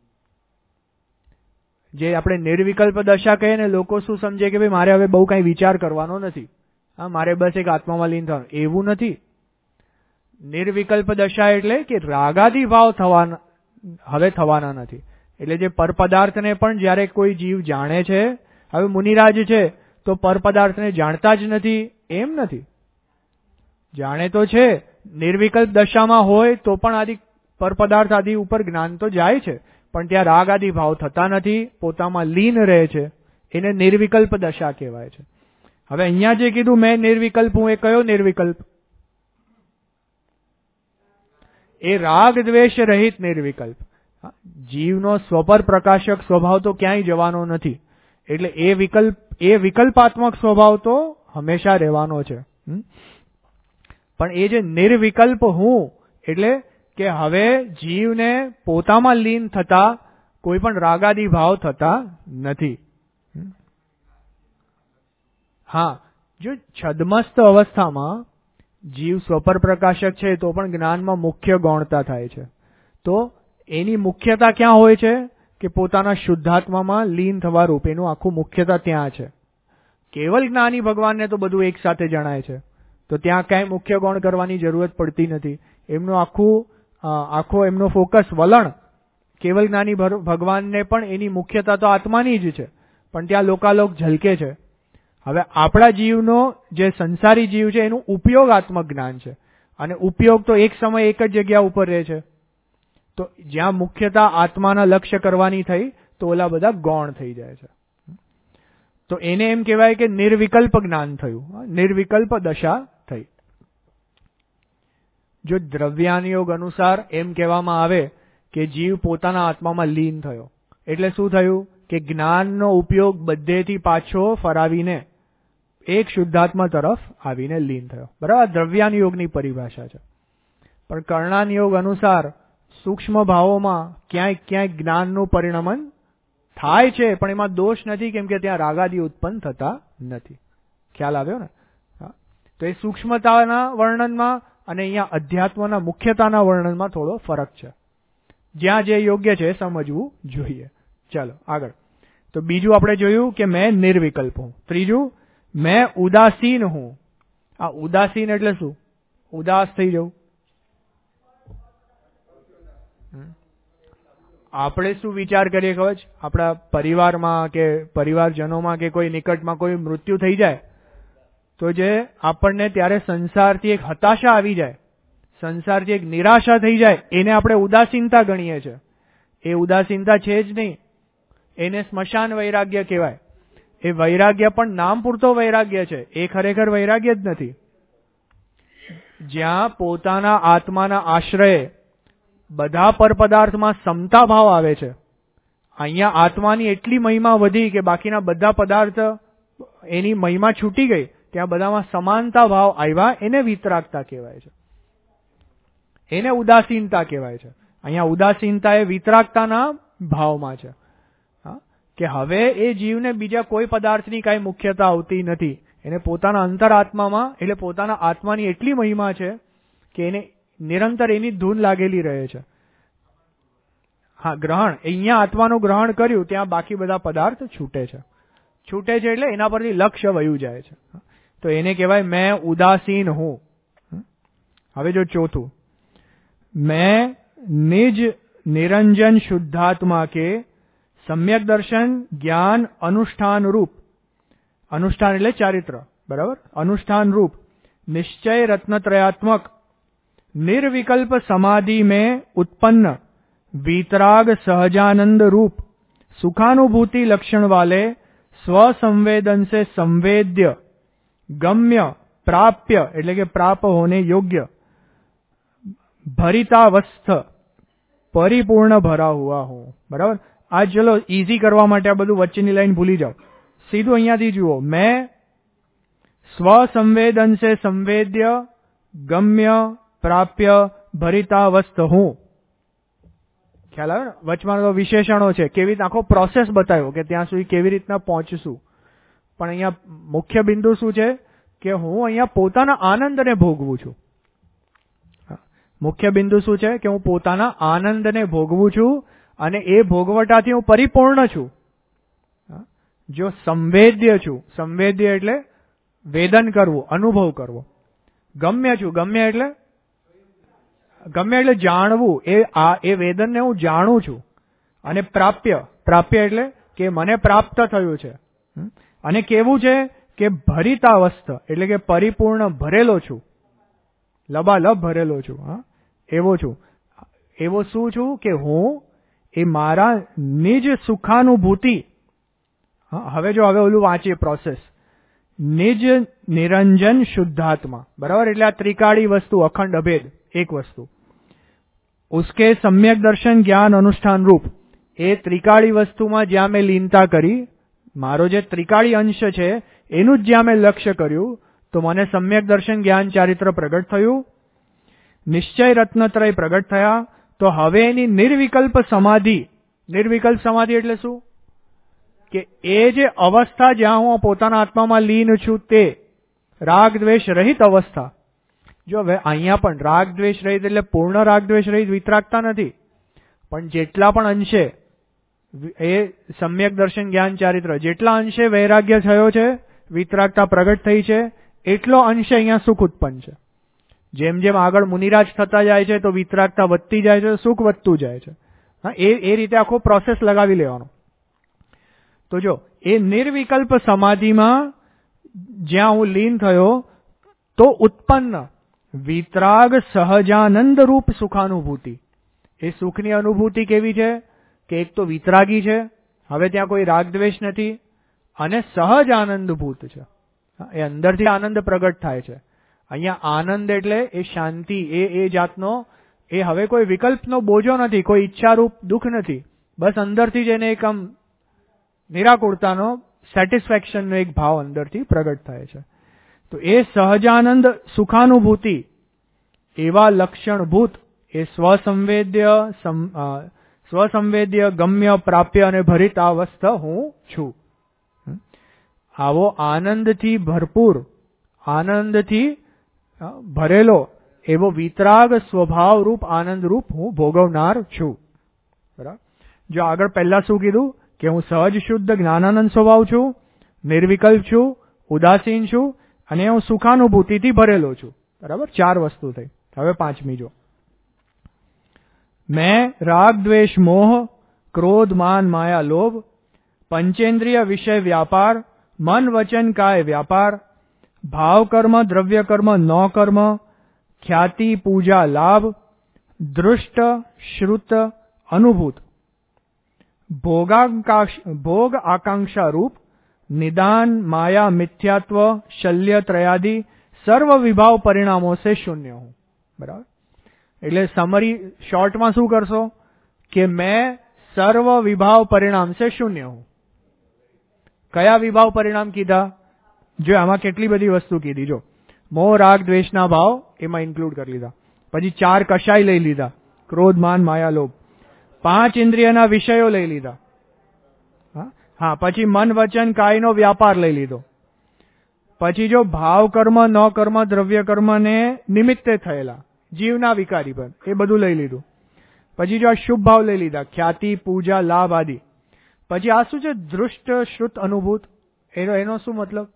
જે આપણે નિર્વિકલ્પ દશા કહીએ ને, લોકો શું સમજે કે ભાઈ મારે હવે બહુ કઈ વિચાર કરવાનો નથી, હા, મારે બસ એક આત્મામાં લીન થવાનું. એવું નથી. નિર્વિકલ્પ દશા એટલે કે રાગાદી ભાવ હવે થવાના નથી. એટલે જે પરપદાર્થને પણ જ્યારે કોઈ જીવ જાણે છે, હવે મુનિરાજ છે તો પરપદાર્થને જાણતા જ નથી એમ નથી. જાણે તો છે, નિર્વિકલ્પ દશામાં હોય તો પણ આદિ પરપદાર્થ આદિ ઉપર જ્ઞાન તો જાય છે, પણ ત્યાં રાગ આદિ ભાવ થતા નથી, પોતામાં લીન રહે છે, એને નિર્વિકલ્પ દશા કહેવાય છે. હવે અહીંયા જે કીધું મેં નિર્વિકલ્પ હું, એ કયો નિર્વિકલ્પ? એ રાગ દ્વેષ રહિત નિર્વિકલ્પ. જીવનો સ્વપર પ્રકાશક સ્વભાવ તો ક્યાંય જવાનો નથી, એટલે એ વિકલ્પાત્મક સ્વભાવ તો હંમેશા રહેવાનો છે. પણ એ જે નિર્વિકલ્પ હું એટલે કે હવે જીવને પોતામાં લીન થતા કોઈ પણ રાગાદી ભાવ થતા નથી. હા, જો છદ્મસ્ત અવસ્થામાં જીવ સ્વપર પ્રકાશક છે તો પણ જ્ઞાનમાં મુખ્ય ગૌણતા થાય છે. તો એની મુખ્યતા ક્યાં હોય છે કે પોતાના શુદ્ધાત્મામાં લીન થવા રૂપેનું આખું મુખ્યતા ત્યાં છે. કેવલ જ્ઞાની ભગવાનને તો બધું એક સાથે જણાય છે, તો ત્યાં કાંઈ મુખ્ય ગૌણ કરવાની જરૂરત પડતી નથી. એમનું આખો એમનો ફોકસ વલણ કેવલ જ્ઞાની ભગવાનને પણ એની મુખ્યતા તો આત્માની જ છે, પણ ત્યાં લોકાલોક ઝલકે છે. હવે આપણા જીવનો જે સંસારી જીવ છે એનું ઉપયોગાત્મક જ્ઞાન છે, અને ઉપયોગ તો એક સમય એક જ જગ્યા ઉપર રહે છે. તો જ્યાં મુખ્યતા આત્માના લક્ષ્ય કરવાની થઈ તો ઓલા બધા ગૌણ થઈ જાય છે. તો એને એમ કહેવાય કે નિર્વિકલ્પ જ્ઞાન થયું, નિર્વિકલ્પ દશા થઈ. જો દ્રવ્યાનુયોગ અનુસાર એમ કહેવામાં આવે કે જીવ પોતાના આત્મામાં લીન થયો, એટલે શું થયું કે જ્ઞાનનો ઉપયોગ બધેથી પાછો ફરાવીને એક શુદ્ધાત્મા તરફ આવીને લીન થયો. બરાબર, દ્રવ્યાનુયોગની પરિભાષા છે. પણ કર્ણાનુયોગ અનુસાર સૂક્ષ્મ ભાવોમાં ક્યાંય જ્ઞાનનું પરિણમન થાય છે, પણ એમાં દોષ નથી, કેમ કે ત્યાં રાગાદી ઉત્પન્ન થતા નથી. ખ્યાલ આવ્યો ને? તો એ સૂક્ષ્મતાના વર્ણનમાં અને અહીંયા અધ્યાત્મના મુખ્યતાના વર્ણનમાં થોડો ફરક છે. જ્યાં જે યોગ્ય છે સમજવું જોઈએ. ચાલો આગળ. તો બીજું આપણે જોયું કે મેં નિર્વિકલ્પ હું. ત્રીજું, મેં ઉદાસીન હું. આ ઉદાસીન એટલે શું? ઉદાસ થઈ જવું. આપણે શું વિચાર કરીએ ખબર છે? આપણા પરિવારમાં કે પરિવારજનોમાં કે કોઈ નિકટમાં કોઈ મૃત્યુ થઈ જાય તો જે આપણને ત્યારે સંસારથી એક હતાશા આવી જાય, સંસારથી એક નિરાશા થઈ જાય, એને આપણે ઉદાસીનતા ગણીએ છીએ. એ ઉદાસીનતા છે જ નહીં, એને સ્મશાન વૈરાગ્ય કહેવાય. એ વૈરાગ્ય પણ નામ પૂરતો વૈરાગ્ય છે, એ ખરેખર વૈરાગ્ય જ નથી. જ્યાં પોતાના આત્માના આશ્રયે બધા પરપદાર્થમાં સમતા ભાવ આવે છે. અહીંયા આત્માની એટલી મહિમા વધી કે બાકીના બધા પદાર્થ એની મહિમા છૂટી ગઈ, ત્યાં બધામાં સમાનતા ભાવ આવ્યા, એને વિતરાગતા કહેવાય છે, એને ઉદાસીનતા કહેવાય છે. અહીંયા ઉદાસીનતા એ વિતરાગતાના ભાવમાં છે, કે હવે એ જીવને બીજા કોઈ પદાર્થની કાંઈ મુખ્યતા આવતી નથી. એને પોતાના અંતરાત્મામાં એટલે પોતાના આત્માની એટલી મહિમા છે કે એને નિરંતર એની ધૂન લાગેલી રહે છે. હા, ગ્રહણ, અહીંયા આત્માનું ગ્રહણ કર્યું, ત્યાં બાકી બધા પદાર્થ છૂટે છે. છૂટે છે એટલે એના પરથી લક્ષ્ય વયું જાય છે. તો એને કહેવાય મેં ઉદાસીન હું. હવે જો ચોથું, મેં નિજ નિરંજન શુદ્ધાત્મા કે સમ્યક દર્શન જ્ઞાન અનુષ્ઠાન રૂપ, અનુષ્ઠાન એટલે ચારિત્ર, બરાબર, અનુષ્ઠાન રૂપ નિશ્ચય રત્નत्रयात्मक निर्विकल्प समाधि में उत्पन्न वीतराग सहजानंद रूप सुखानुभूति लक्षण वाले स्वसंवेदन से संवेद्य गम्य प्राप्य એટલે કે प्राप होने योग्य भरितावस्थ परिपूर्ण भरा हुआ हूं. बराबर. આ ચલો ઈઝી કરવા માટે આ બધું વચ્ચેની લાઈન ભૂલી જાઓ, સીધું અહીંયાથી જુઓ. મેં સ્વસંવેદન સે સંવેદ્ય ગમ્ય પ્રાપ્ય ભરિતાવસ્થ હું. ખ્યાલ આવે ને? વચમાં તો વિશેષણો છે, કેવી રીતે આખો પ્રોસેસ બતાવ્યો કે ત્યાં સુધી કેવી રીતના પહોંચશું. પણ અહીંયા મુખ્ય બિંદુ શું છે કે હું અહીંયા પોતાના આનંદને ભોગવું છું. મુખ્ય બિંદુ શું છે કે હું પોતાના આનંદને ભોગવું છું, અને એ ભોગવટાથી હું પરિપૂર્ણ છું. જો સંવેદ્ય છું, સંવેદ્ય એટલે વેદન કરવું, અનુભવ કરવો. ગમ્ય છું, ગમ્ય એટલે જાણવું, એ વેદનને હું જાણું છું. અને પ્રાપ્ય, પ્રાપ્ય એટલે કે મને પ્રાપ્ત થયું છે. અને કેવું છે કે ભરિતાવસ્થ એટલે કે પરિપૂર્ણ ભરેલો છું. લબાલબ ભરેલો છું. હા, એવો છું. એવો શું છું કે હું એ મારા નિજ સુખાનુભૂતિ. હવે ઓલું વાંચીએ પ્રોસેસ. નિજ નિરંજન શુદ્ધાત્મા, બરાબર? એટલે આ ત્રિકાળી વસ્તુ, અખંડ અભેદ એક વસ્તુ. ઉસકે સમ્યક દર્શન જ્ઞાન અનુષ્ઠાન રૂપ, એ ત્રિકાળી વસ્તુમાં જ્યાં મેં લીનતા કરી, મારો જે ત્રિકાળી અંશ છે એનું જ જ્યાં મેં લક્ષ્ય કર્યું, તો મને સમ્યક દર્શન જ્ઞાન ચારિત્ર પ્રગટ થયું, નિશ્ચય રત્નત્રય પ્રગટ થયા. તો હવે એની નિર્વિકલ્પ સમાધિ. નિર્વિકલ્પ સમાધિ એટલે શું? કે એ જે અવસ્થા જ્યાં હું પોતાના આત્મામાં લીન છું, તે રાગ દ્વેષ રહિત અવસ્થા. જો હવે અહીંયા પણ રાગ દ્વેષ રહિત એટલે પૂર્ણ રાગ દ્વેષ રહિત વિતરાગતા નથી, પણ જેટલા પણ અંશે એ સમ્યક દર્શન જ્ઞાન ચારિત્ર, જેટલા અંશે વૈરાગ્ય થયો છે, વિતરાગતા પ્રગટ થઈ છે, એટલો અંશે અહીંયા સુખ ઉત્પન્ન છે. જેમ જેમ આગળ મુનિરાજ થતા જાય છે તો વિતરાગતા વધતી જાય છે, સુખ વધતું જાય છે. હા, એ રીતે આખો પ્રોસેસ લગાવી લેવાનો. તો જો એ નિર્વિકલ્પ સમાધિમાં જ્યાં હું લીન થયો, તો ઉત્પન્ન વિતરાગ સહજાનંદ રૂપ સુખાનુભૂતિ. એ સુખની અનુભૂતિ કેવી છે? કે એક તો વિતરાગી છે, હવે ત્યાં કોઈ રાગ દ્વેષ નથી, અને સહજ આનંદભૂત છે. એ અંદરથી આનંદ પ્રગટ થાય છે. અહીંયા આનંદ એટલે એ શાંતિ, એ જાતનો, એ હવે કોઈ વિકલ્પનો બોજો નથી, કોઈ ઈચ્છારૂપ દુઃખ નથી. બસ અંદરથી જ એને એક આમ નિરાકુરતાનો, સેટિસ્ફેક્શનનો એક ભાવ અંદરથી પ્રગટ થાય છે. તો એ સહજાનંદ સુખાનુભૂતિ એવા લક્ષણભૂત એ સ્વસંવેદ્ય ગમ્ય પ્રાપ્ય અને ભરિત અવસ્થા હું છું. આવો આનંદથી ભરપૂર, આનંદથી ભરેલો એવો વિતરાગ સ્વભાવ રૂપ આનંદ રૂપ હું ભોગવનાર છું. બરાબર? જો આગળ પહેલા શું કીધું? કે હું સહજ શુદ્ધ જ્ઞાનાનંદ સ્વભાવ છું, નિર્વિકલ્પ છું, ઉદાસીન છું, અને હું સુખાનુભૂતિથી ભરેલો છું. બરાબર? 4 વસ્તુ થઈ. હવે 5મી જો. મેં રાગ દ્વેષ મોહ ક્રોધ માન માયા લોભ પંચેન્દ્રિય વિષય વ્યાપાર મન વચન કાય વ્યાપાર ભાવ કર્મ દ્રવ્ય કર્મ ન કર્મ ખ્યાતિ પૂજા લાભ દૃષ્ટ શ્રુત અનુભૂત ભોગ આકાંક્ષા રૂપ નિદાન માયા મિથ્યાત્વ શલ્ય ત્રયાદિ સર્વ વિભાવ પરિણામો સે શૂન્ય હું. બરાબર? એટલે સમરી શોર્ટમાં શું કરશો? કે મેં સર્વ વિભાવ પરિણામ સે શૂન્ય હું. કયા વિભાવ પરિણામ કીધા? જો આમાં કેટલી બધી વસ્તુ કીધી. જો મોહ રાગ દ્વેષના ભાવ એમાં ઇન્ક્લુડ કરી લીધા, પછી 4 કશાય લઈ લીધા, ક્રોધ માન માયા લોભ, 5 ઇન્દ્રિયના વિષયો લઈ લીધા, હા, પછી મન વચન કાયનો વ્યાપાર લઈ લીધો, પછી જો ભાવ કર્મ ન કર્મ દ્રવ્ય કર્મ ને નિમિત્તે થયેલા જીવના વિકારી પર એ બધું લઈ લીધું, પછી જો આ શુભ ભાવ લઈ લીધા, ખ્યાતિ પૂજા લાભ આદિ. પછી આ શું છે? દૃષ્ટ શ્રુત અનુભૂત. એનો શું મતલબ?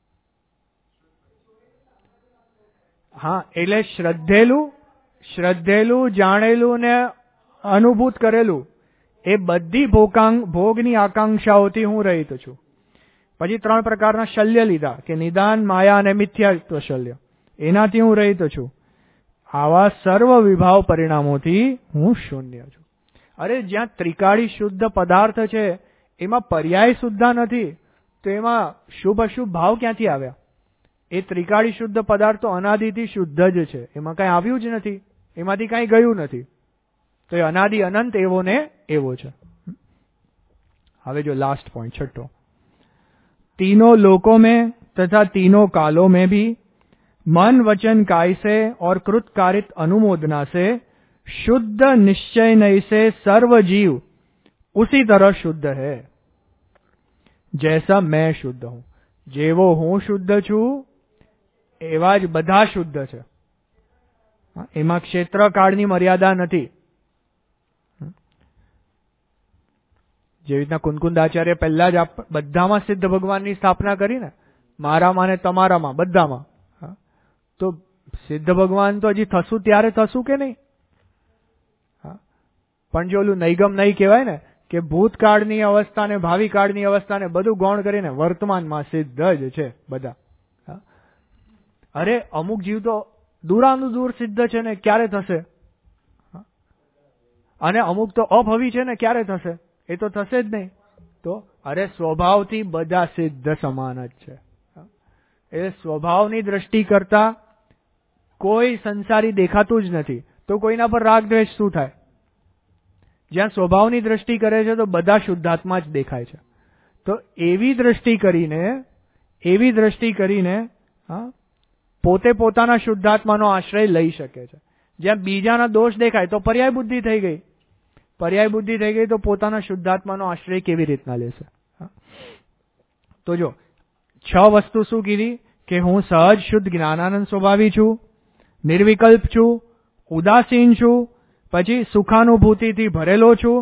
હા, એટલે શ્રદ્ધેલું જાણેલું ને અનુભૂત કરેલું એ બધી ભોગની આકાંક્ષાઓથી હું રહિત છું. પછી 3 પ્રકારના શલ્ય લીધા, કે નિદાન માયા અને મિથ્યાત્વ શલ્ય, એનાથી હું રહિત છું. આવા સર્વ વિભાવ પરિણામોથી હું શૂન્ય છું. અરે જ્યાં ત્રિકાળી શુદ્ધ પદાર્થ છે એમાં પર્યાય શુદ્ધા નથી, તો એમાં શુભ અશુભ ભાવ ક્યાંથી આવ્યા? એ ત્રિકાળી શુદ્ધ પદાર્થ તો અનાદિથી શુદ્ધ જ છે, એમાં કઈ આવ્યું જ નથી, એમાંથી કઈ ગયું નથી. તો એ અનાદિ અનંત એવો ને એવો છે. હવે જો લાસ્ટ પોઈન્ટ 6. तीनों लोकों में तथा तीनों कालों में भी मन वचन काय से और कृतकारित अनुमोदना से शुद्ध निश्चय नय से सर्व जीव उसी तरह शुद्ध है जैसा मैं शुद्ध हूं. जेवो हूं शुद्ध છું એવા જ બધા શુદ્ધ છે. એમાં ક્ષેત્ર કાળની મર્યાદા નથી. જેવી રીતના કુંદકુંદાચાર્ય પહેલા જ બધામાં સિદ્ધ ભગવાનની સ્થાપના કરી ને, મારામાં ને તમારામાં બધામાં. તો સિદ્ધ ભગવાન તો હજી થશું ત્યારે થશું કે નહીં? પણ જો ઓલું નૈગમ નહીં કહેવાય ને, કે ભૂતકાળની અવસ્થા ને ભાવિ કાળની અવસ્થાને બધું ગૌણ કરીને વર્તમાનમાં સિદ્ધ જ છે બધા. અરે અમુક જીવ તો દૂરાનું સિદ્ધ છે ને ક્યારે થશે? અને અમુક તો અભવી છે ને ક્યારે થશે? એ તો થશે જ નહીં. તો અરે સ્વભાવથી બધા સિદ્ધ સમાન જ છે. એ સ્વભાવની દ્રષ્ટિ કરતા કોઈ સંસારી દેખાતું જ નથી. તો કોઈના પર રાગ દ્વેષ શું થાય? જ્યાં સ્વભાવની દ્રષ્ટિ કરે છે તો બધા શુદ્ધાત્મા જ દેખાય છે. તો એવી દ્રષ્ટિ કરીને પોતે પોતાના શુદ્ધાત્માનો આશ્રય લઈ શકે છે. જ્યાં બીજાના દોષ દેખાય તો પર્યાય બુદ્ધિ થઈ ગઈ. પર્યાય બુદ્ધિ થઈ ગઈ તો પોતાના શુદ્ધાત્માનો આશ્રય કેવી રીતના લેશે? તો જો 6 વસ્તુ શું કીધી? કે હું સહજ શુદ્ધ જ્ઞાનાનંદ સ્વભાવી છું, નિર્વિકલ્પ છું, ઉદાસીન છું, પછી સુખાનુભૂતિથી ભરેલો છું,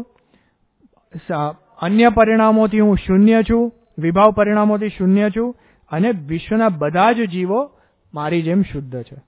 અન્ય પરિણામોથી હું શૂન્ય છું, વિભાવ પરિણામોથી શૂન્ય છું, અને વિશ્વના બધા જ જીવો મારી જેમ શુદ્ધ છે.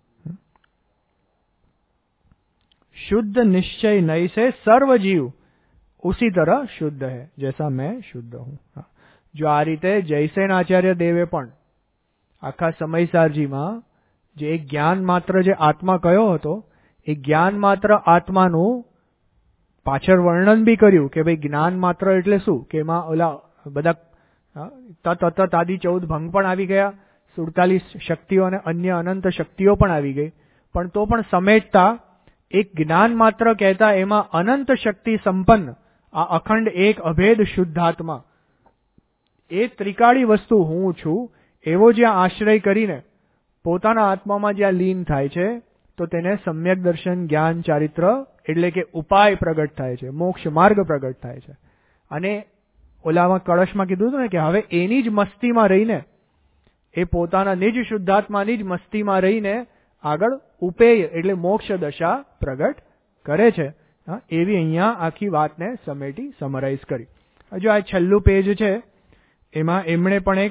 शुद्ध निश्चय नई से सर्व जीव उसी तरह शुद्ध है जैसा मैं शुद्ध हूं. जो આ રીતે જયસેન આચાર્ય દેવે પણ આખા સમયસારજીમાં જે જ્ઞાન માત્ર જે આત્મા કયો હતો એ જ્ઞાન માત્ર આત્માનું પાછળ વર્ણન બી કર્યું કે ભાઈ જ્ઞાન માત્ર એટલે શું? કે એમાં ઓલા બધા તત અતત આદિ 14 ભંગ પણ આવી ગયા, 47 શક્તિઓ અને અન્ય અનંત શક્તિઓ પણ આવી ગઈ. પણ તો પણ સમેટતા એક જ્ઞાન માત્ર કહેતા એમાં અનંત શક્તિ સંપન્ન આ અખંડ એક અભેદ શુદ્ધાત્મા એ ત્રિકાળી વસ્તુ હું છું એવો જ્યાં આશ્રય કરીને પોતાના આત્મામાં જ્યાં લીન થાય છે તો તેને સમ્યક દર્શન જ્ઞાન ચારિત્ર એટલે કે ઉપાય પ્રગટ થાય છે, મોક્ષ માર્ગ પ્રગટ થાય છે. અને ઓલામાં કળશમાં કીધું હતું ને કે હવે એની જ મસ્તીમાં રહીને એ પોતાના નિજ શુદ્ધાત્માની જ મસ્તીમાં રહીને આગળ ઉપેય એટલે મોક્ષ દશા પ્રગટ કરે છે. એવી અહીંયા આખી વાતને સમેટી સમરાઈઝ કરી. જો આ છેલ્લું પેજ છે એમાં એમણે પણ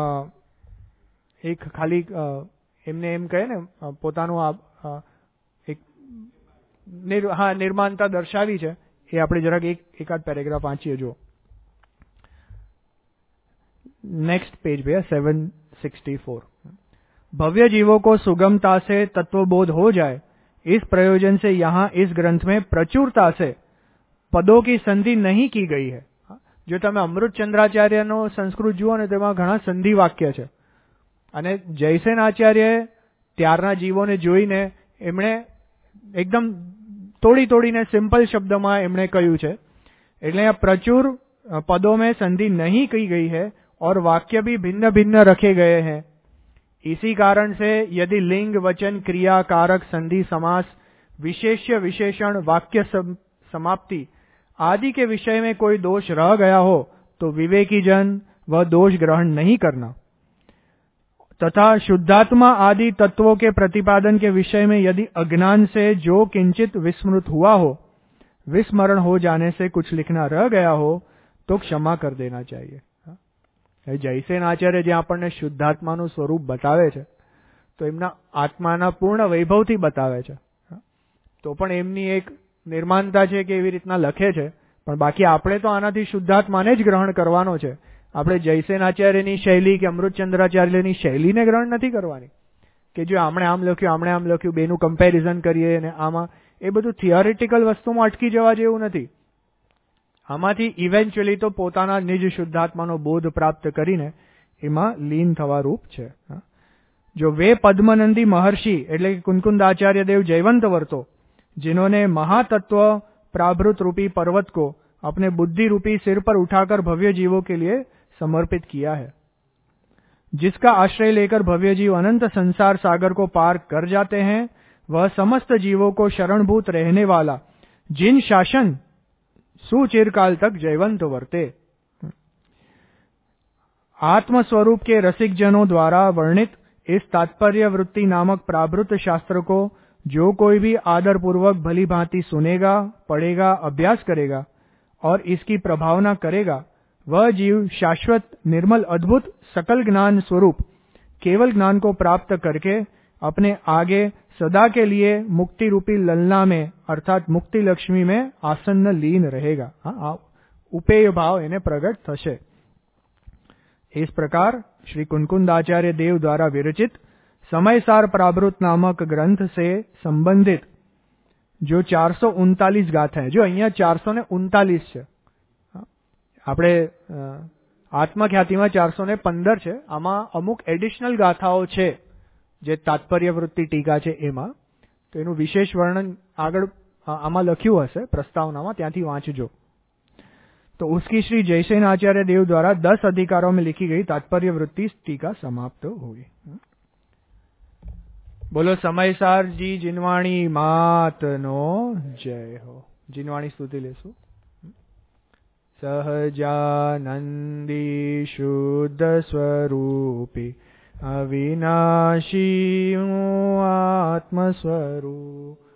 એક ખાલી એમને એમ કહે ને પોતાનું એક નિર્માણતા દર્શાવી છે. એ આપણે જરાક એકાદ પેરેગ્રાફ વાંચીએ. જો नेक्स्ट पेज भैया 764. भव्य जीवों को सुगमता से तत्वबोध हो जाए इस प्रयोजन से यहाँ इस ग्रंथ में प्रचुरता से पदों की संधि नहीं की गई है. જો તમે અમૃતચંદ્રાચાર્યનો સંસ્કૃત જુઓ ને તેમાં ઘણા સંધિ વાક્ય છે અને જયસેન આચાર્યએ ત્યારના જીવોને જોઈને એમણે એકદમ તોડીને સિમ્પલ શબ્દમાં એમણે કહ્યું છે. એટલે આ પ્રચુર पदों में संधि नहीं की गई है और वाक्य भी भिन्न भिन्न रखे गए हैं. इसी कारण से यदि लिंग वचन क्रिया कारक संधि समास विशेष्य विशेषण वाक्य समाप्ति आदि के विषय में कोई दोष रह गया हो तो विवेकी जन वह दोष ग्रहण नहीं करना तथा शुद्धात्मा आदि तत्वों के प्रतिपादन के विषय में यदि अज्ञान से जो किंचित विस्मृत हुआ हो, विस्मरण हो जाने से कुछ लिखना रह गया हो तो क्षमा कर देना चाहिए. જયસેન આચાર્ય જે આપણને શુદ્ધાત્માનું સ્વરૂપ બતાવે છે તો એમના આત્માના પૂર્ણ વૈભવથી બતાવે છે. તો પણ એમની એક નિર્માણતા છે કે એવી રીતના લખે છે. પણ બાકી આપણે તો આનાથી શુદ્ધાત્માને જ ગ્રહણ કરવાનો છે. આપણે જયસેન આચાર્યની શૈલી કે અમૃતચંદ્રાચાર્યની શૈલીને ગ્રહણ નથી કરવાની કે જો આમણે આમ લખ્યું બેનું કમ્પેરિઝન કરીએ અને આમાં એ બધું થિયોરિટિકલ વસ્તુમાં અટકી જવા જેવું નથી. આમાંથી ઇવેન્ચ્યુઅલી તો પોતાના નિજ શુદ્ધાત્માનો બોધ પ્રાપ્ત કરીને એમાં લીન થવા રૂપ છે. जो वे पद्मनंदी महर्षि એટલે કે कुनकुंदाचार्य देव जयवंत वर्तो जिन्होंने महातत्व प्राभृत रूपी पर्वत को अपने बुद्धि रूपी सिर पर उठाकर भव्य जीवों के लिए समर्पित किया है, जिसका आश्रय लेकर भव्य जीव अनंत संसार सागर को पार कर जाते हैं, वह समस्त जीवों को शरणभूत रहने वाला जिन शासन सुचिरकाल तक जयवंत वर्ते. आत्मस्वरूप के रसिक जनों द्वारा वर्णित इस तात्पर्य वृत्ति नामक प्राभृत शास्त्र को जो कोई भी आदर पूर्वक भली भांति सुनेगा, पढ़ेगा, अभ्यास करेगा और इसकी प्रभावना करेगा, वह जीव शाश्वत निर्मल अद्भुत सकल ज्ञान स्वरूप केवल ज्ञान को प्राप्त करके अपने आगे सदा के लिए मुक्ति रूपी ललना में अर्थात मुक्ति लक्ष्मी में आसन्न लीन रहेगा. उपेय भाव इन्हें प्रगट थशे. इस प्रकार श्री कुनकुंदाचार्य देव द्वारा विरचित समयसार प्रावृत नामक ग्रंथ से संबंधित जो 439 गाथा है, जो अहिયાં 439 છે, આપણે આત્મખ્યાતિમાં 415 છે, આમાં અમુક એડિશનલ ગાથાઓ છે જે તાત્પર્ય વૃત્તિ ટીકા છે એમાં, તો એનું વિશેષ વર્ણન આગળ આમાં લખ્યું હશે પ્રસ્તાવનામાં, ત્યાંથી વાંચજો. तो उसकी श्री जयसेन आचार्य देव द्वारा 10 अधिकारों में लिखी गई तात्पर्य वृत्ति टीका समाप्त हुई. बोलो समयसार जी जिनवाणी मात नो जय हो. जिनवाणी स्तुति लेसु. सहजानंदी शुद्ध स्वरूपी अविनाशी आत्मस्वरूप